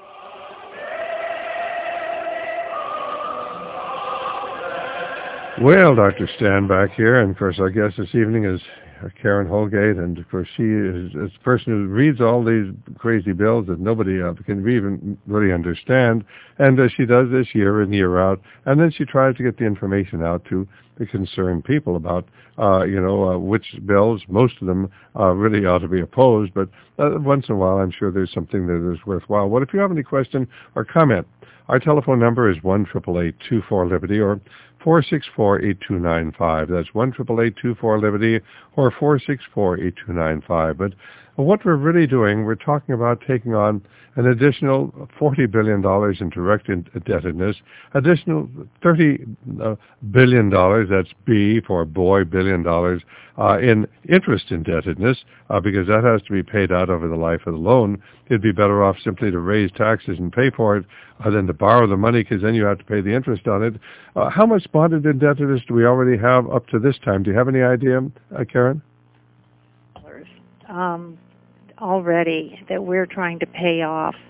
Well, Dr. Stan back here, and of course our guest this evening is Karen Holgate, and of course she is the person who reads all these crazy bills that nobody can even really understand, and she does this year in, year out, and then she tries to get the information out to the concerned people about, which bills. Most of them really ought to be opposed, but once in a while I'm sure there's something that is worthwhile. Well, if you have any question or comment, our telephone number is 1-888-24-LIBERTY or 464-8295. That's 1-888-24-LIBERTY or 464-8295. But what we're really doing, we're talking about taking on an additional $40 billion in direct indebtedness, additional $30 billion, that's B for boy, $billion, in interest indebtedness, because that has to be paid out over the life of the loan. It'd be better off simply to raise taxes and pay for it than to borrow the money, because then you have to pay the interest on it. How much bonded indebtedness do we already have up to this time? Do you have any idea, Karen? Already that we're trying to pay off,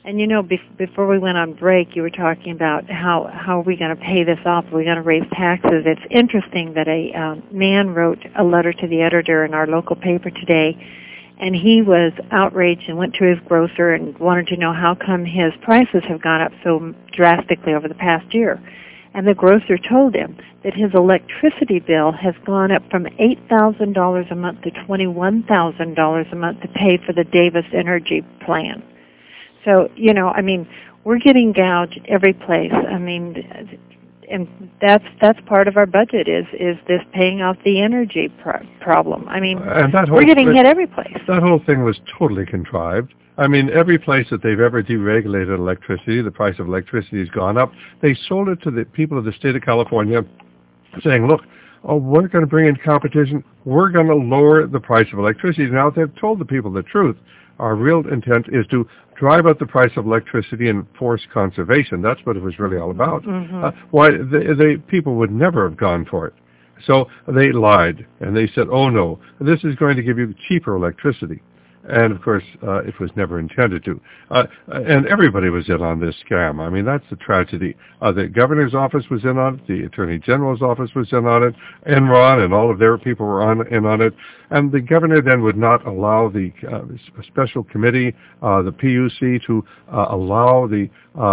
And before we went on break, you were talking about how are we going to pay this off? Are we going to raise taxes? It's interesting that a man wrote a letter to the editor in our local paper today, and he was outraged and went to his grocer and wanted to know how come his prices have gone up so drastically over the past year. And the grocer told him that his electricity bill has gone up from $8,000 a month to $21,000 a month to pay for the Davis Energy plan. So, we're getting gouged every place. And that's part of our budget is this paying off the energy problem. We're getting hit every place. That whole thing was totally contrived. Every place that they've ever deregulated electricity, the price of electricity has gone up. They sold it to the people of the state of California saying, look, we're going to bring in competition. We're going to lower the price of electricity. Now, they've told the people the truth. Our real intent is to drive up the price of electricity and force conservation. That's what it was really all about. Mm-hmm. People would never have gone for it. So they lied, and they said, oh, no, this is going to give you cheaper electricity. And, of course, it was never intended to. And everybody was in on this scam. That's the tragedy. The governor's office was in on it. The attorney general's office was in on it. Enron and all of their people were in on it. And the governor then would not allow the special committee, the PUC, to allow the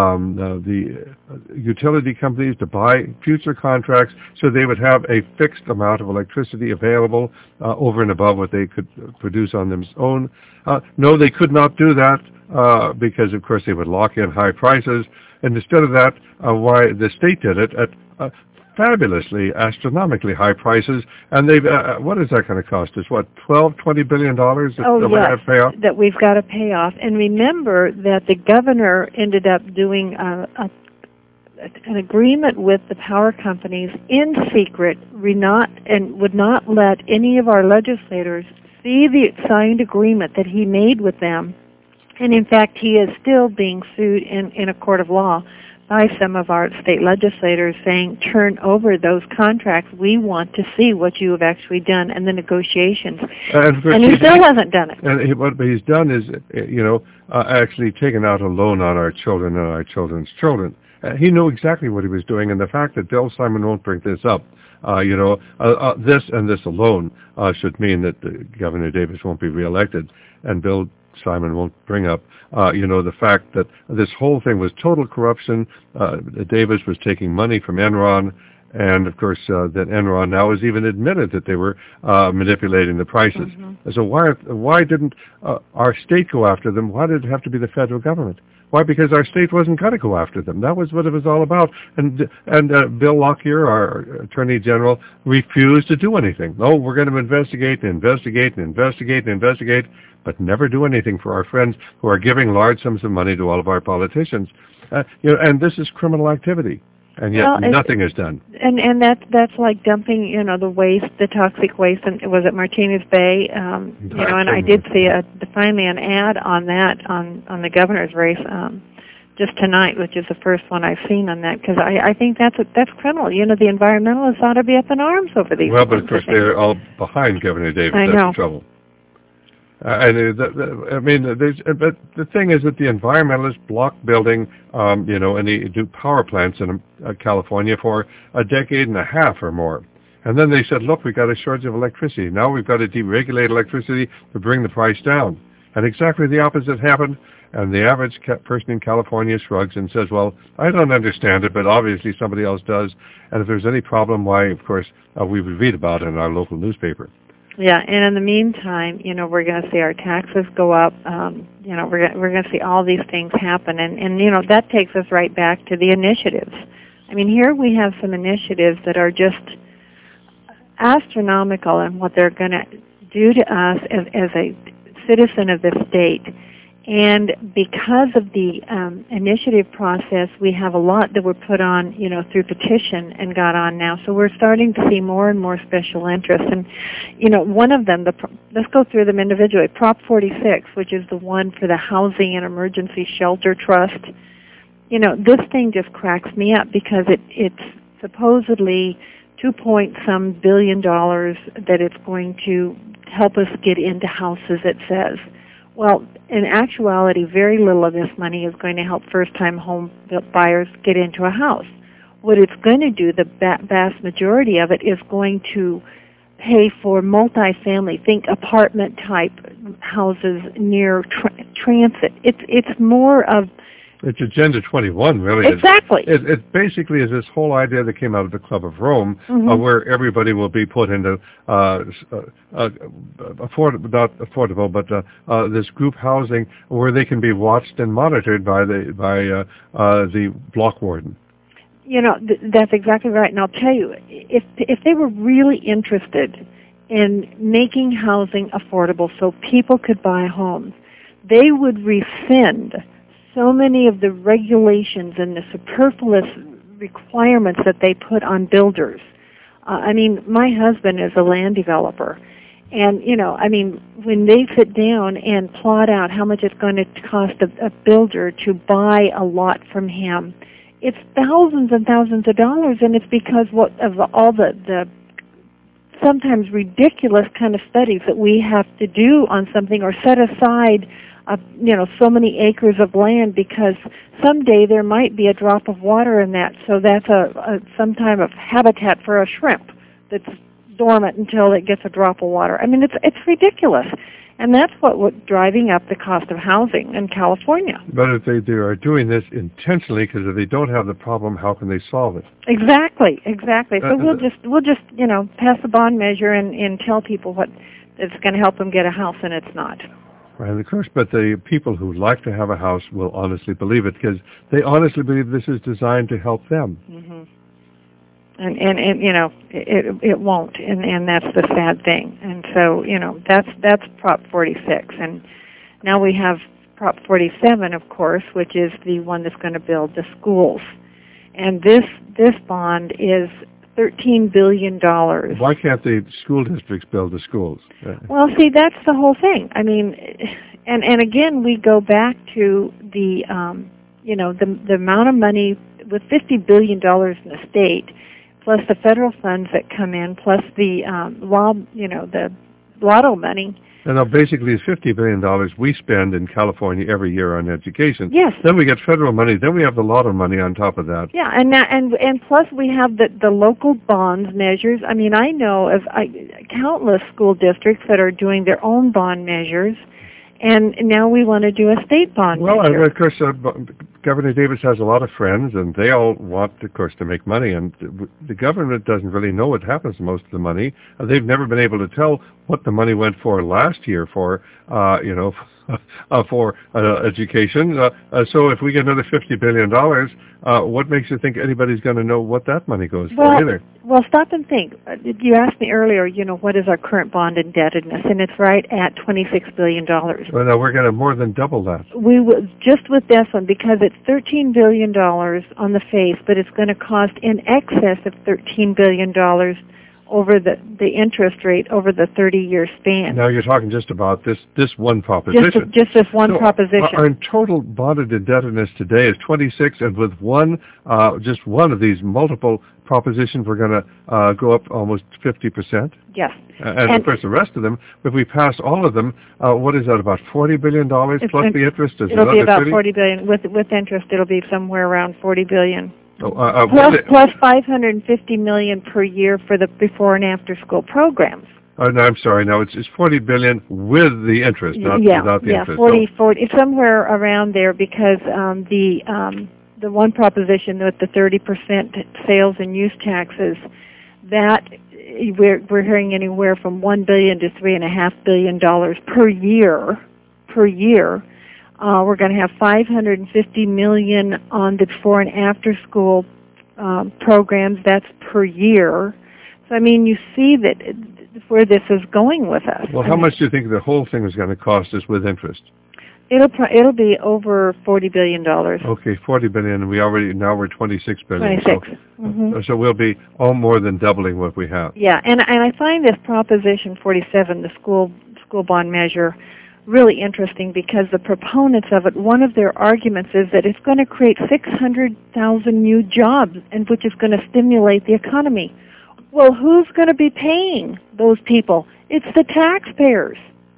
utility companies to buy future contracts so they would have a fixed amount of electricity available over and above what they could produce on their own. No, they could not do that because, of course, they would lock in high prices. And instead of that, why the state did it at fabulously, astronomically high prices. And they've what is that going to cost us? What, $12-20 billion that we've got to pay off. And remember that the governor ended up doing an agreement with the power companies in secret, and would not let any of our legislators see the signed agreement that he made with them. And in fact, he is still being sued in a court of law by some of our state legislators saying, turn over those contracts. We want to see what you have actually done and the negotiations. And he still hasn't done it. And what he's done is, actually taken out a loan on our children and our children's children. He knew exactly what he was doing, and the fact that Bill Simon won't bring this up, this and this alone should mean that Governor Davis won't be reelected, and Bill Simon won't bring up, the fact that this whole thing was total corruption. Davis was taking money from Enron, and of course that Enron now has even admitted that they were manipulating the prices. Mm-hmm. So why didn't our state go after them? Why did it have to be the federal government? Why? Because our state wasn't going to go after them. That was what it was all about. And Bill Lockyer, our Attorney General, refused to do anything. No, we're going to investigate, but never do anything for our friends who are giving large sums of money to all of our politicians. And this is criminal activity. And yet nothing is done. And that's like dumping, the waste, the toxic waste. And was it Martinez Bay? And I did see finally an ad on that on the governor's race just tonight, which is the first one I've seen on that, because I think that's criminal. The environmentalists ought to be up in arms over these. Well, but of course they're all behind Governor Davis. I know. That's the trouble. But the thing is that the environmentalists blocked building, any new power plants in California for a decade and a half or more. And then they said, look, we've got a shortage of electricity. Now we've got to deregulate electricity to bring the price down. And exactly the opposite happened. And the average person in California shrugs and says, well, I don't understand it, but obviously somebody else does. And if there's any problem, why, of course, we would read about it in our local newspaper. Yeah, and in the meantime, we're going to see our taxes go up. We're going to see all these things happen, and that takes us right back to the initiatives. Here we have some initiatives that are just astronomical in what they're going to do to us as a citizen of this state. And because of the initiative process, we have a lot that were put on, through petition and got on now. So we're starting to see more and more special interests. And, one of them, let's go through them individually. Prop 46, which is the one for the Housing and Emergency Shelter Trust. This thing just cracks me up because it's supposedly $2-some billion that it's going to help us get into houses, it says. Well, in actuality, very little of this money is going to help first-time home buyers get into a house. What it's going to do, the vast majority of it, is going to pay for multifamily, think apartment-type houses near transit. It's more of... It's Agenda 21, really. Exactly. It basically is this whole idea that came out of the Club of Rome, where everybody will be put into not affordable, but this group housing where they can be watched and monitored by the block warden. You know, that's exactly right. And I'll tell you, if they were really interested in making housing affordable so people could buy homes, they would rescind so many of the regulations and the superfluous requirements that they put on builders. I mean, my husband is a land developer, and, you know, I mean, when they sit down and plot out how much it's going to cost a builder to buy a lot from him, it's thousands and thousands of dollars, and it's because of all the sometimes ridiculous kind of studies that we have to do on something or set aside so many acres of land because someday there might be a drop of water in that, so that's some type of habitat for a shrimp that's dormant until it gets a drop of water. I mean, it's ridiculous, and that's what's driving up the cost of housing in California. But if they are doing this intentionally, because if they don't have the problem, how can they solve it? Exactly. So we'll just pass the bond measure and tell people what it's going to help them get a house, and it's not. And of course, but the people who like to have a house will honestly believe it because they honestly believe this is designed to help them. Mm-hmm. And it won't, and that's the sad thing. And so that's Prop 46, and now we have Prop 47, of course, which is the one that's going to build the schools. And this bond is $13 billion. Why can't the school districts build the schools? Well, see, that's the whole thing. I mean, and again, we go back to the amount of money with $50 billion in the state, plus the federal funds that come in, plus the the lotto money. And now basically it's $50 billion we spend in California every year on education. Yes. Then we get federal money. Then we have the lotto money on top of that. Yeah, and plus we have the local bond measures. I mean, I know of countless school districts that are doing their own bond measures, and now we want to do a state bond measure. Well, of course, Governor Davis has a lot of friends, and they all want, of course, to make money, and the government doesn't really know what happens to most of the money. They've never been able to tell what the money went for last year for, for education. So if we get another $50 billion, what makes you think anybody's going to know what that money goes for either? Well, stop and think. You asked me earlier, what is our current bond indebtedness, and it's right at $26 billion. Well, now we're going to more than double that. We will, just with this one, because it's $13 billion on the face, but it's going to cost in excess of $13 billion over the interest rate over the 30-year span. Now you're talking just about this one proposition. Just this one proposition. Our total bonded indebtedness today is 26, and with just one of these multiple propositions, we're going to go up almost 50%. Yes. And of course, the rest of them, if we pass all of them, what is that, about $40 billion plus the interest? It'll be about $40 billion. With interest, it'll be somewhere around $40 billion. Plus $550 million per year for the before and after school programs. Oh, no, I'm sorry. No, it's $40 billion with the interest, not without the interest. 40, somewhere around there, because the one proposition with the 30% sales and use taxes, that we're hearing anywhere from $1 billion to $3.5 billion per year. We're going to have $550 million on the before and after school programs. That's per year. So, I mean, you see that where this is going with us. Well, how much do you think the whole thing is going to cost us with interest? It'll be over $40 billion. Okay, $40 billion. We're $26 billion. 26. So we'll be more than doubling what we have. Yeah, and I find this Proposition 47, the school bond measure, really interesting because the proponents of it, one of their arguments is that it's going to create 600,000 new jobs, and which is going to stimulate the economy. Well, who's going to be paying those people? It's the taxpayers.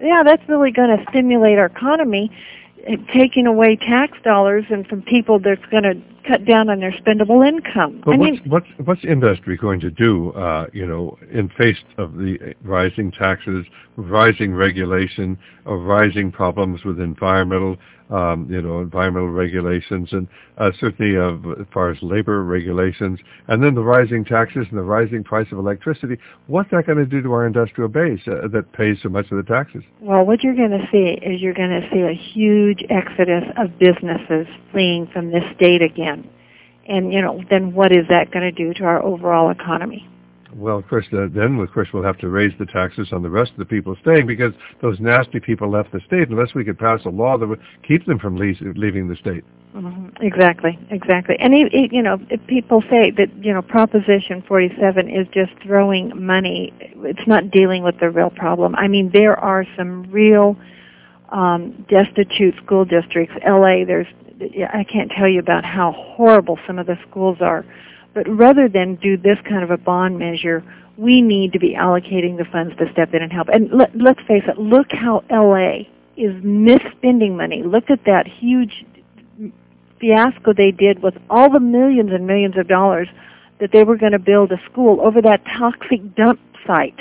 Yeah, that's really going to stimulate our economy. Taking away tax dollars and from people that's going to cut down on their spendable income. But what's industry going to do, in face of the rising taxes, rising regulation, rising problems with environmental regulations, and certainly as far as labor regulations, and then the rising taxes and the rising price of electricity? What's that going to do to our industrial base that pays so much of the taxes? Well, what you're going to see is you're going to see a huge exodus of businesses fleeing from this state again. And, then what is that going to do to our overall economy? Well, of course, we'll have to raise the taxes on the rest of the people staying, because those nasty people left the state unless we could pass a law that would keep them from leaving the state. Mm-hmm. Exactly. And, if people say that, Proposition 47 is just throwing money, it's not dealing with the real problem. I mean, there are some real destitute school districts. L.A., I can't tell you about how horrible some of the schools are. But rather than do this kind of a bond measure, we need to be allocating the funds to step in and help. And let's face it, look how L.A. is misspending money. Look at that huge fiasco they did with all the millions and millions of dollars that they were going to build a school over that toxic dump site.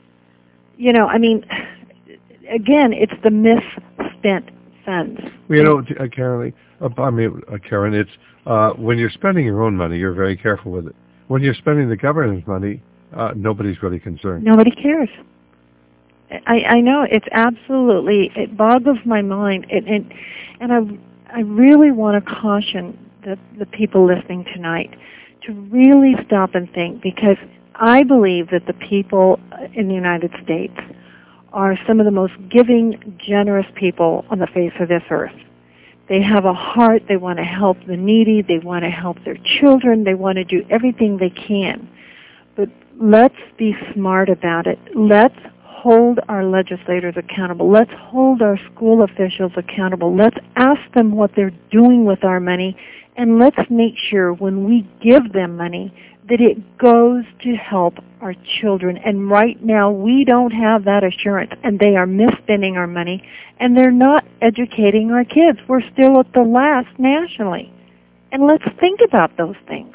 Again, it's the misspent funds. Well, Karen, it's when you're spending your own money, you're very careful with it. When you're spending the government's money, nobody's really concerned. Nobody cares. I know, it boggles my mind, and I really want to caution the people listening tonight to really stop and think, because I believe that the people in the United States are some of the most giving, generous people on the face of this earth. They have a heart. They want to help the needy. They want to help their children. They want to do everything they can. But let's be smart about it. Let's hold our legislators accountable. Let's hold our school officials accountable. Let's ask them what they're doing with our money, and let's make sure when we give them money that it goes to help our children. And right now, we don't have that assurance, and they are misspending our money, and they're not educating our kids. We're still at the last nationally. And let's think about those things.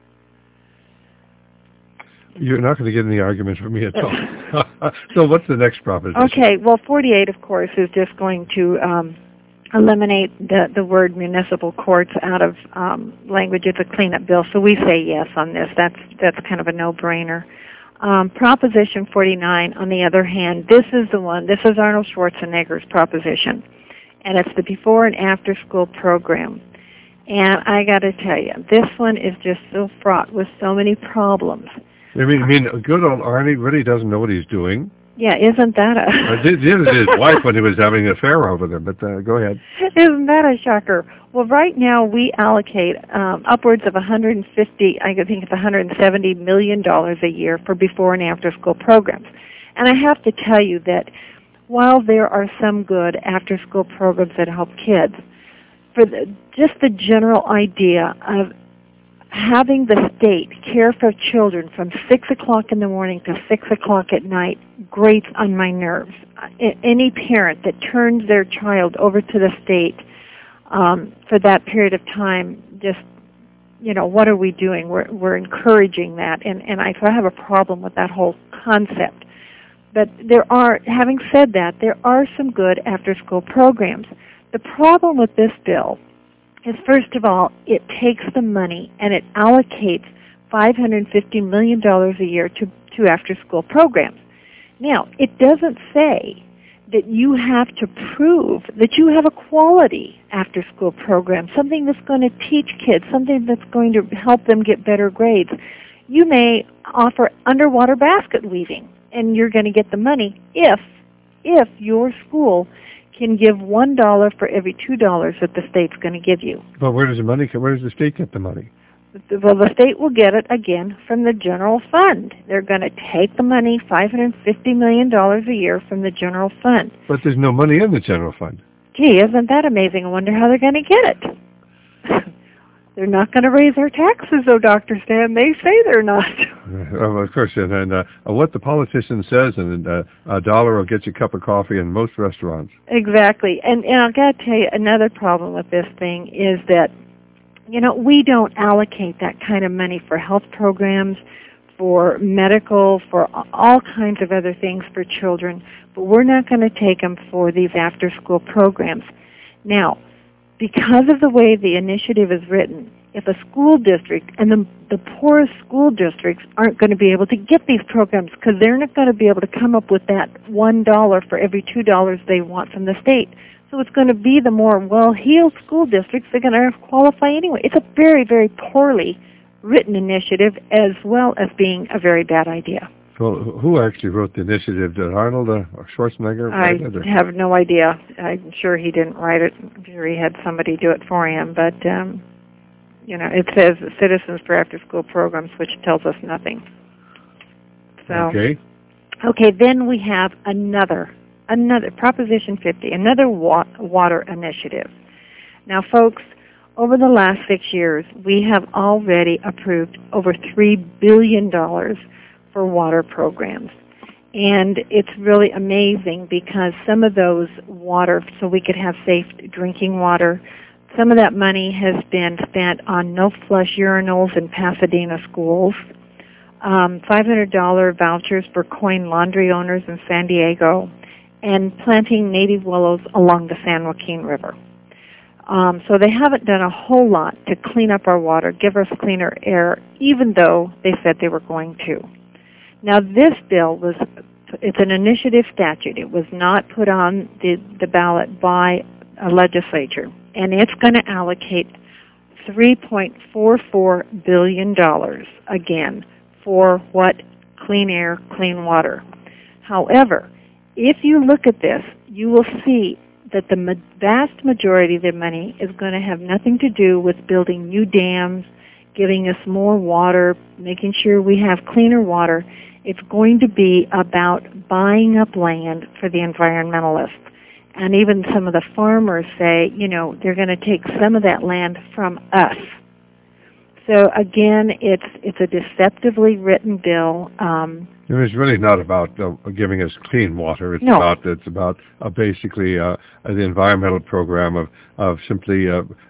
You're not going to get any arguments from me at all. So what's the next proposition? Okay, well, 48, of course, is just going to eliminate the word municipal courts out of language. It's a cleanup bill, so we say yes on this. That's kind of a no-brainer. Proposition 49, on the other hand, this is Arnold Schwarzenegger's proposition, and it's the before and after school program. And I got to tell you, this one is just so fraught with so many problems. I mean, good old Arnie really doesn't know what he's doing. Yeah, isn't that a... Did his wife when he was having an affair over them, but go ahead. Isn't that a shocker? Well, right now we allocate upwards of $170 million a year for before and after school programs. And I have to tell you that while there are some good after school programs that help kids, for just the general idea of having the state care for children from 6 o'clock in the morning to 6 o'clock at night grates on my nerves. Any parent that turns their child over to the state for that period of time, just, what are we doing? We're encouraging that, and so I have a problem with that whole concept. But having said that, there are some good after-school programs. The problem with this bill is, first of all, it takes the money and it allocates $550 million a year to after-school programs. Now, it doesn't say that you have to prove that you have a quality after-school program, something that's going to teach kids, something that's going to help them get better grades. You may offer underwater basket weaving, and you're going to get the money if your school can give $1 for every $2 that the state's going to give you. But where does the money come? Where does the state get the money? Well, the state will get it, again, from the general fund. They're going to take the money, $550 million a year, from the general fund. But there's no money in the general fund. Gee, isn't that amazing? I wonder how they're going to get it. They're not going to raise our taxes, though, Dr. Stan. They say they're not. Of course, and what the politician says, and $1 will get you a cup of coffee in most restaurants. Exactly. And I've got to tell you, another problem with this thing is that, we don't allocate that kind of money for health programs, for medical, for all kinds of other things for children, but we're not going to take them for these after-school programs. Now, because of the way the initiative is written, if a school district, and the poorest school districts aren't going to be able to get these programs because they're not going to be able to come up with that $1 for every $2 they want from the state. So it's going to be the more well-heeled school districts that are going to qualify anyway. It's a very, very poorly written initiative as well as being a very bad idea. Well, who actually wrote the initiative? Did Arnold or Schwarzenegger write it? I have no idea. I'm sure he didn't write it. I'm sure he had somebody do it for him. But, it says Citizens for After-School Programs, which tells us nothing. So, Okay, then we have another Proposition 50, another water initiative. Now, folks, over the last 6 years, we have already approved over $3 billion for water programs. And it's really amazing because some of those water, so we could have safe drinking water, some of that money has been spent on no-flush urinals in Pasadena schools, $500 vouchers for coin laundry owners in San Diego, and planting native willows along the San Joaquin River. So they haven't done a whole lot to clean up our water, give us cleaner air, even though they said they were going to. Now this bill it's an initiative statute. It was not put on the ballot by a legislature, and it's going to allocate $3.44 billion, again, for what? Clean air, clean water. However, if you look at this, you will see that the vast majority of the money is going to have nothing to do with building new dams, giving us more water, making sure we have cleaner water. It's going to be about buying up land for the environmentalists. And even some of the farmers say, they're going to take some of that land from us. So again, it's a deceptively written bill. It's really not about giving us clean water. It's about basically the environmental program of simply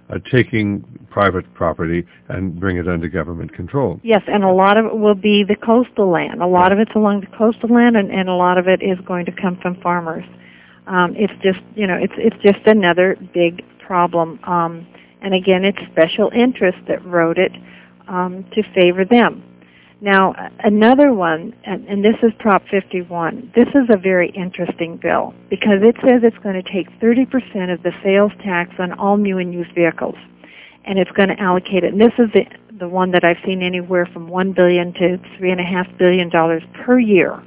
taking private property and bring it under government control. Yes, and a lot of it will be the coastal land. A lot of it's along the coastal land, and a lot of it is going to come from farmers. It's just it's just another big problem. And again, it's special interests that wrote it to favor them. Now, another one, and this is Prop 51, this is a very interesting bill because it says it's going to take 30% of the sales tax on all new and used vehicles, and it's going to allocate it. And this is the one that I've seen anywhere from $1 billion to $3.5 billion per year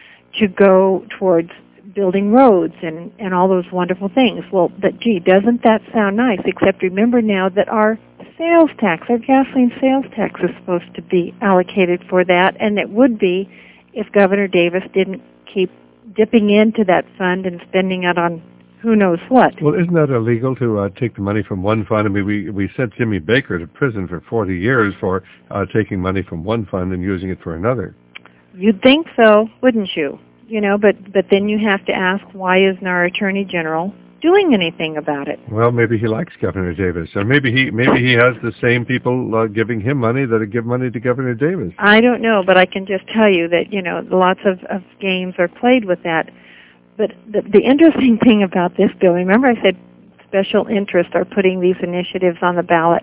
to go towards building roads and all those wonderful things. Well, but gee, doesn't that sound nice? Except remember now that our sales tax, our gasoline sales tax is supposed to be allocated for that, and it would be if Governor Davis didn't keep dipping into that fund and spending it on who knows what. Well, isn't that illegal to take the money from one fund? I mean, we sent Jimmy Baker to prison for 40 years for taking money from one fund and using it for another. You'd think so, wouldn't you? But then you have to ask, why isn't our Attorney General doing anything about it? Well, maybe he likes Governor Davis, or maybe he has the same people giving him money that give money to Governor Davis. I don't know, but I can just tell you that lots of games are played with that. But the interesting thing about this bill, remember I said special interests are putting these initiatives on the ballot,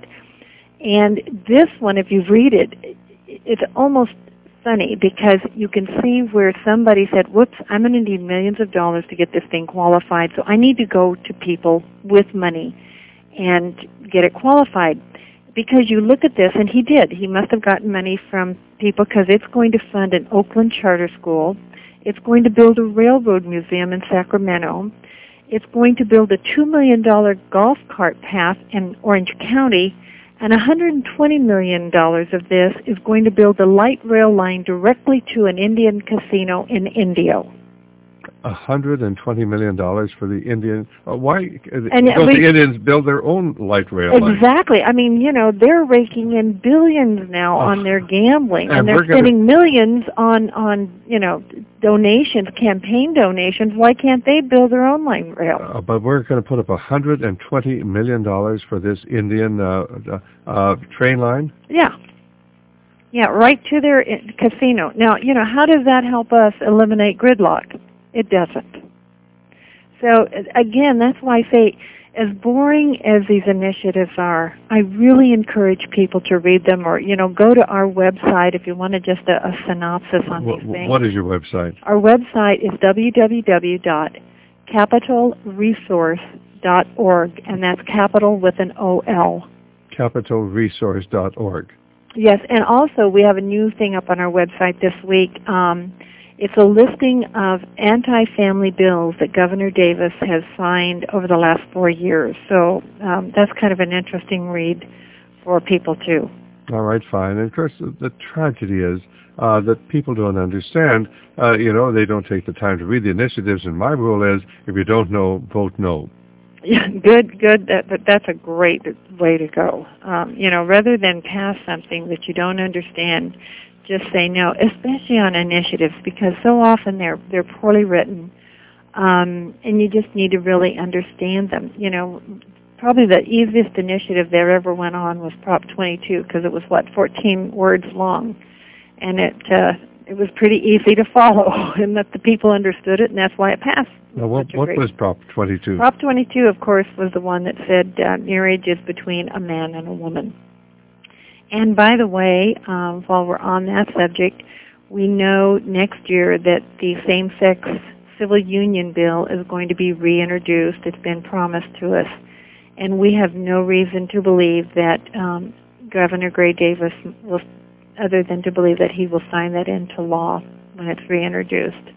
and this one, if you read it, it's almost funny because you can see where somebody said, whoops, I'm going to need millions of dollars to get this thing qualified, so I need to go to people with money and get it qualified. Because you look at this, and he did. He must have gotten money from people because it's going to fund an Oakland charter school. It's going to build a railroad museum in Sacramento. It's going to build a $2 million golf cart path in Orange County. And $120 million of this is going to build a light rail line directly to an Indian casino in Indio. $120 million for the Indian. Why? And Don't the Indians build their own light rail line? Exactly. I mean, they're raking in billions now on their gambling, and they're we're spending millions on donations, campaign donations. Why can't they build their own light rail? But we're going to put up $120 million for this Indian train line? Yeah. Yeah, right to their casino. Now, how does that help us eliminate gridlock? It doesn't. So, again, that's why I say, as boring as these initiatives are, I really encourage people to read them or, go to our website if you want just a synopsis on these things. What is your website? Our website is www.capitalresource.org, and that's capital with an O-L. Capitalresource.org. Yes, and also we have a new thing up on our website this week. It's a listing of anti-family bills that Governor Davis has signed over the last 4 years. So that's kind of an interesting read for people, too. All right, fine. And, of course, the tragedy is that people don't understand. They don't take the time to read the initiatives, and my rule is, if you don't know, vote no. Yeah, good. That's a great way to go. Rather than pass something that you don't understand, just say no, especially on initiatives, because so often they're poorly written, and you just need to really understand them. Probably the easiest initiative there ever went on was Prop 22, because it was 14 words long, and it was pretty easy to follow, and that the people understood it, and that's why it passed. Now, what was Prop 22? Prop 22, of course, was the one that said marriage is between a man and a woman. And by the way, while we're on that subject, we know next year that the same-sex civil union bill is going to be reintroduced. It's been promised to us. And we have no reason to believe that Governor Gray Davis will, other than to believe that he will sign that into law when it's reintroduced.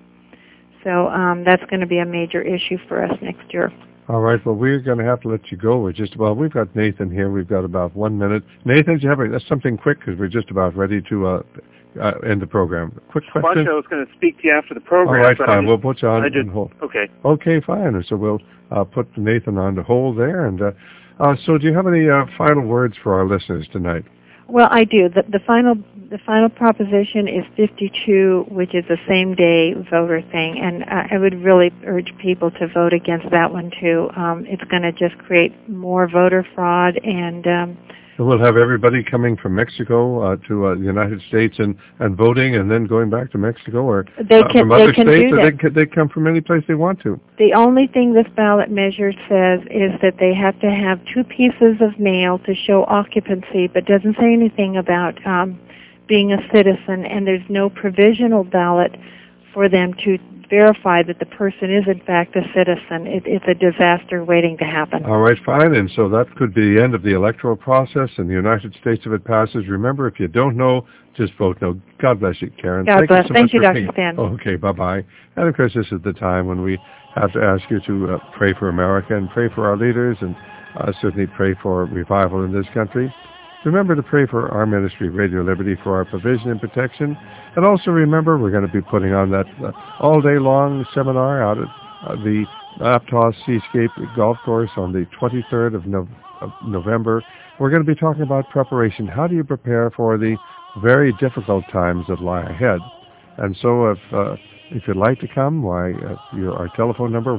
So that's going to be a major issue for us next year. All right, well, we're going to have to let you go. We've got Nathan here. We've got about 1 minute. Nathan, do you have something quick, because we're just about ready to end the program. Quick question. Bunch, I was going to speak to you after the program. All right, fine. We'll put you on hold. Okay. Okay, fine. So we'll put Nathan on the hold there. And so do you have any final words for our listeners tonight? Well, I do. The final proposition is 52, which is the same-day voter thing, and I would really urge people to vote against that one, too. It's going to just create more voter fraud, and we'll have everybody coming from Mexico to the United States and voting, and then going back to Mexico, or from other states, or they come from any place they want to. The only thing this ballot measure says is that they have to have 2 pieces of mail to show occupancy, but doesn't say anything about being a citizen, and there's no provisional ballot for them to verify that the person is in fact a citizen. It's a disaster waiting to happen. All right, fine. And so that could be the end of the electoral process in the United States if it passes. Remember, if you don't know, just vote no. God bless you, Karen. God bless. Thank you, Dr. Stan. Okay, bye-bye. And of course, this is the time when we have to ask you to pray for America and pray for our leaders, and certainly pray for revival in this country. Remember to pray for our ministry, Radio Liberty, for our provision and protection. And also remember, we're going to be putting on that all-day-long seminar out at the Aptos Seascape Golf Course on the 23rd of November. We're going to be talking about preparation. How do you prepare for the very difficult times that lie ahead? And so if you'd like to come, our telephone number,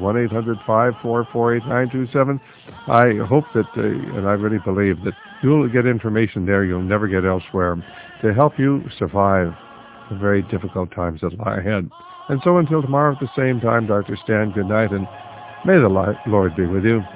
1-800-544-8927. I hope that, and I really believe that you'll get information there you'll never get elsewhere to help you survive the very difficult times that lie ahead. And so until tomorrow at the same time, Dr. Stan, good night, and may the Lord be with you.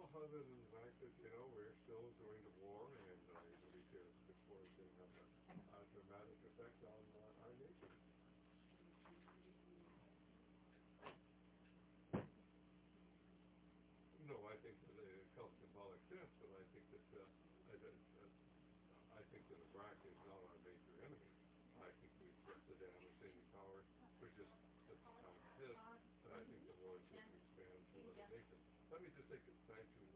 other than the fact that, we're still going to war, and I believe this war is going to have a dramatic effect on our nation. No, I think that it comes symbolic sense, but I think that Iraq is not our major enemy. I think we've put Saddam Hussein in power for just the time of his, and I think the war is going to expand to other nations. Let me just take the time to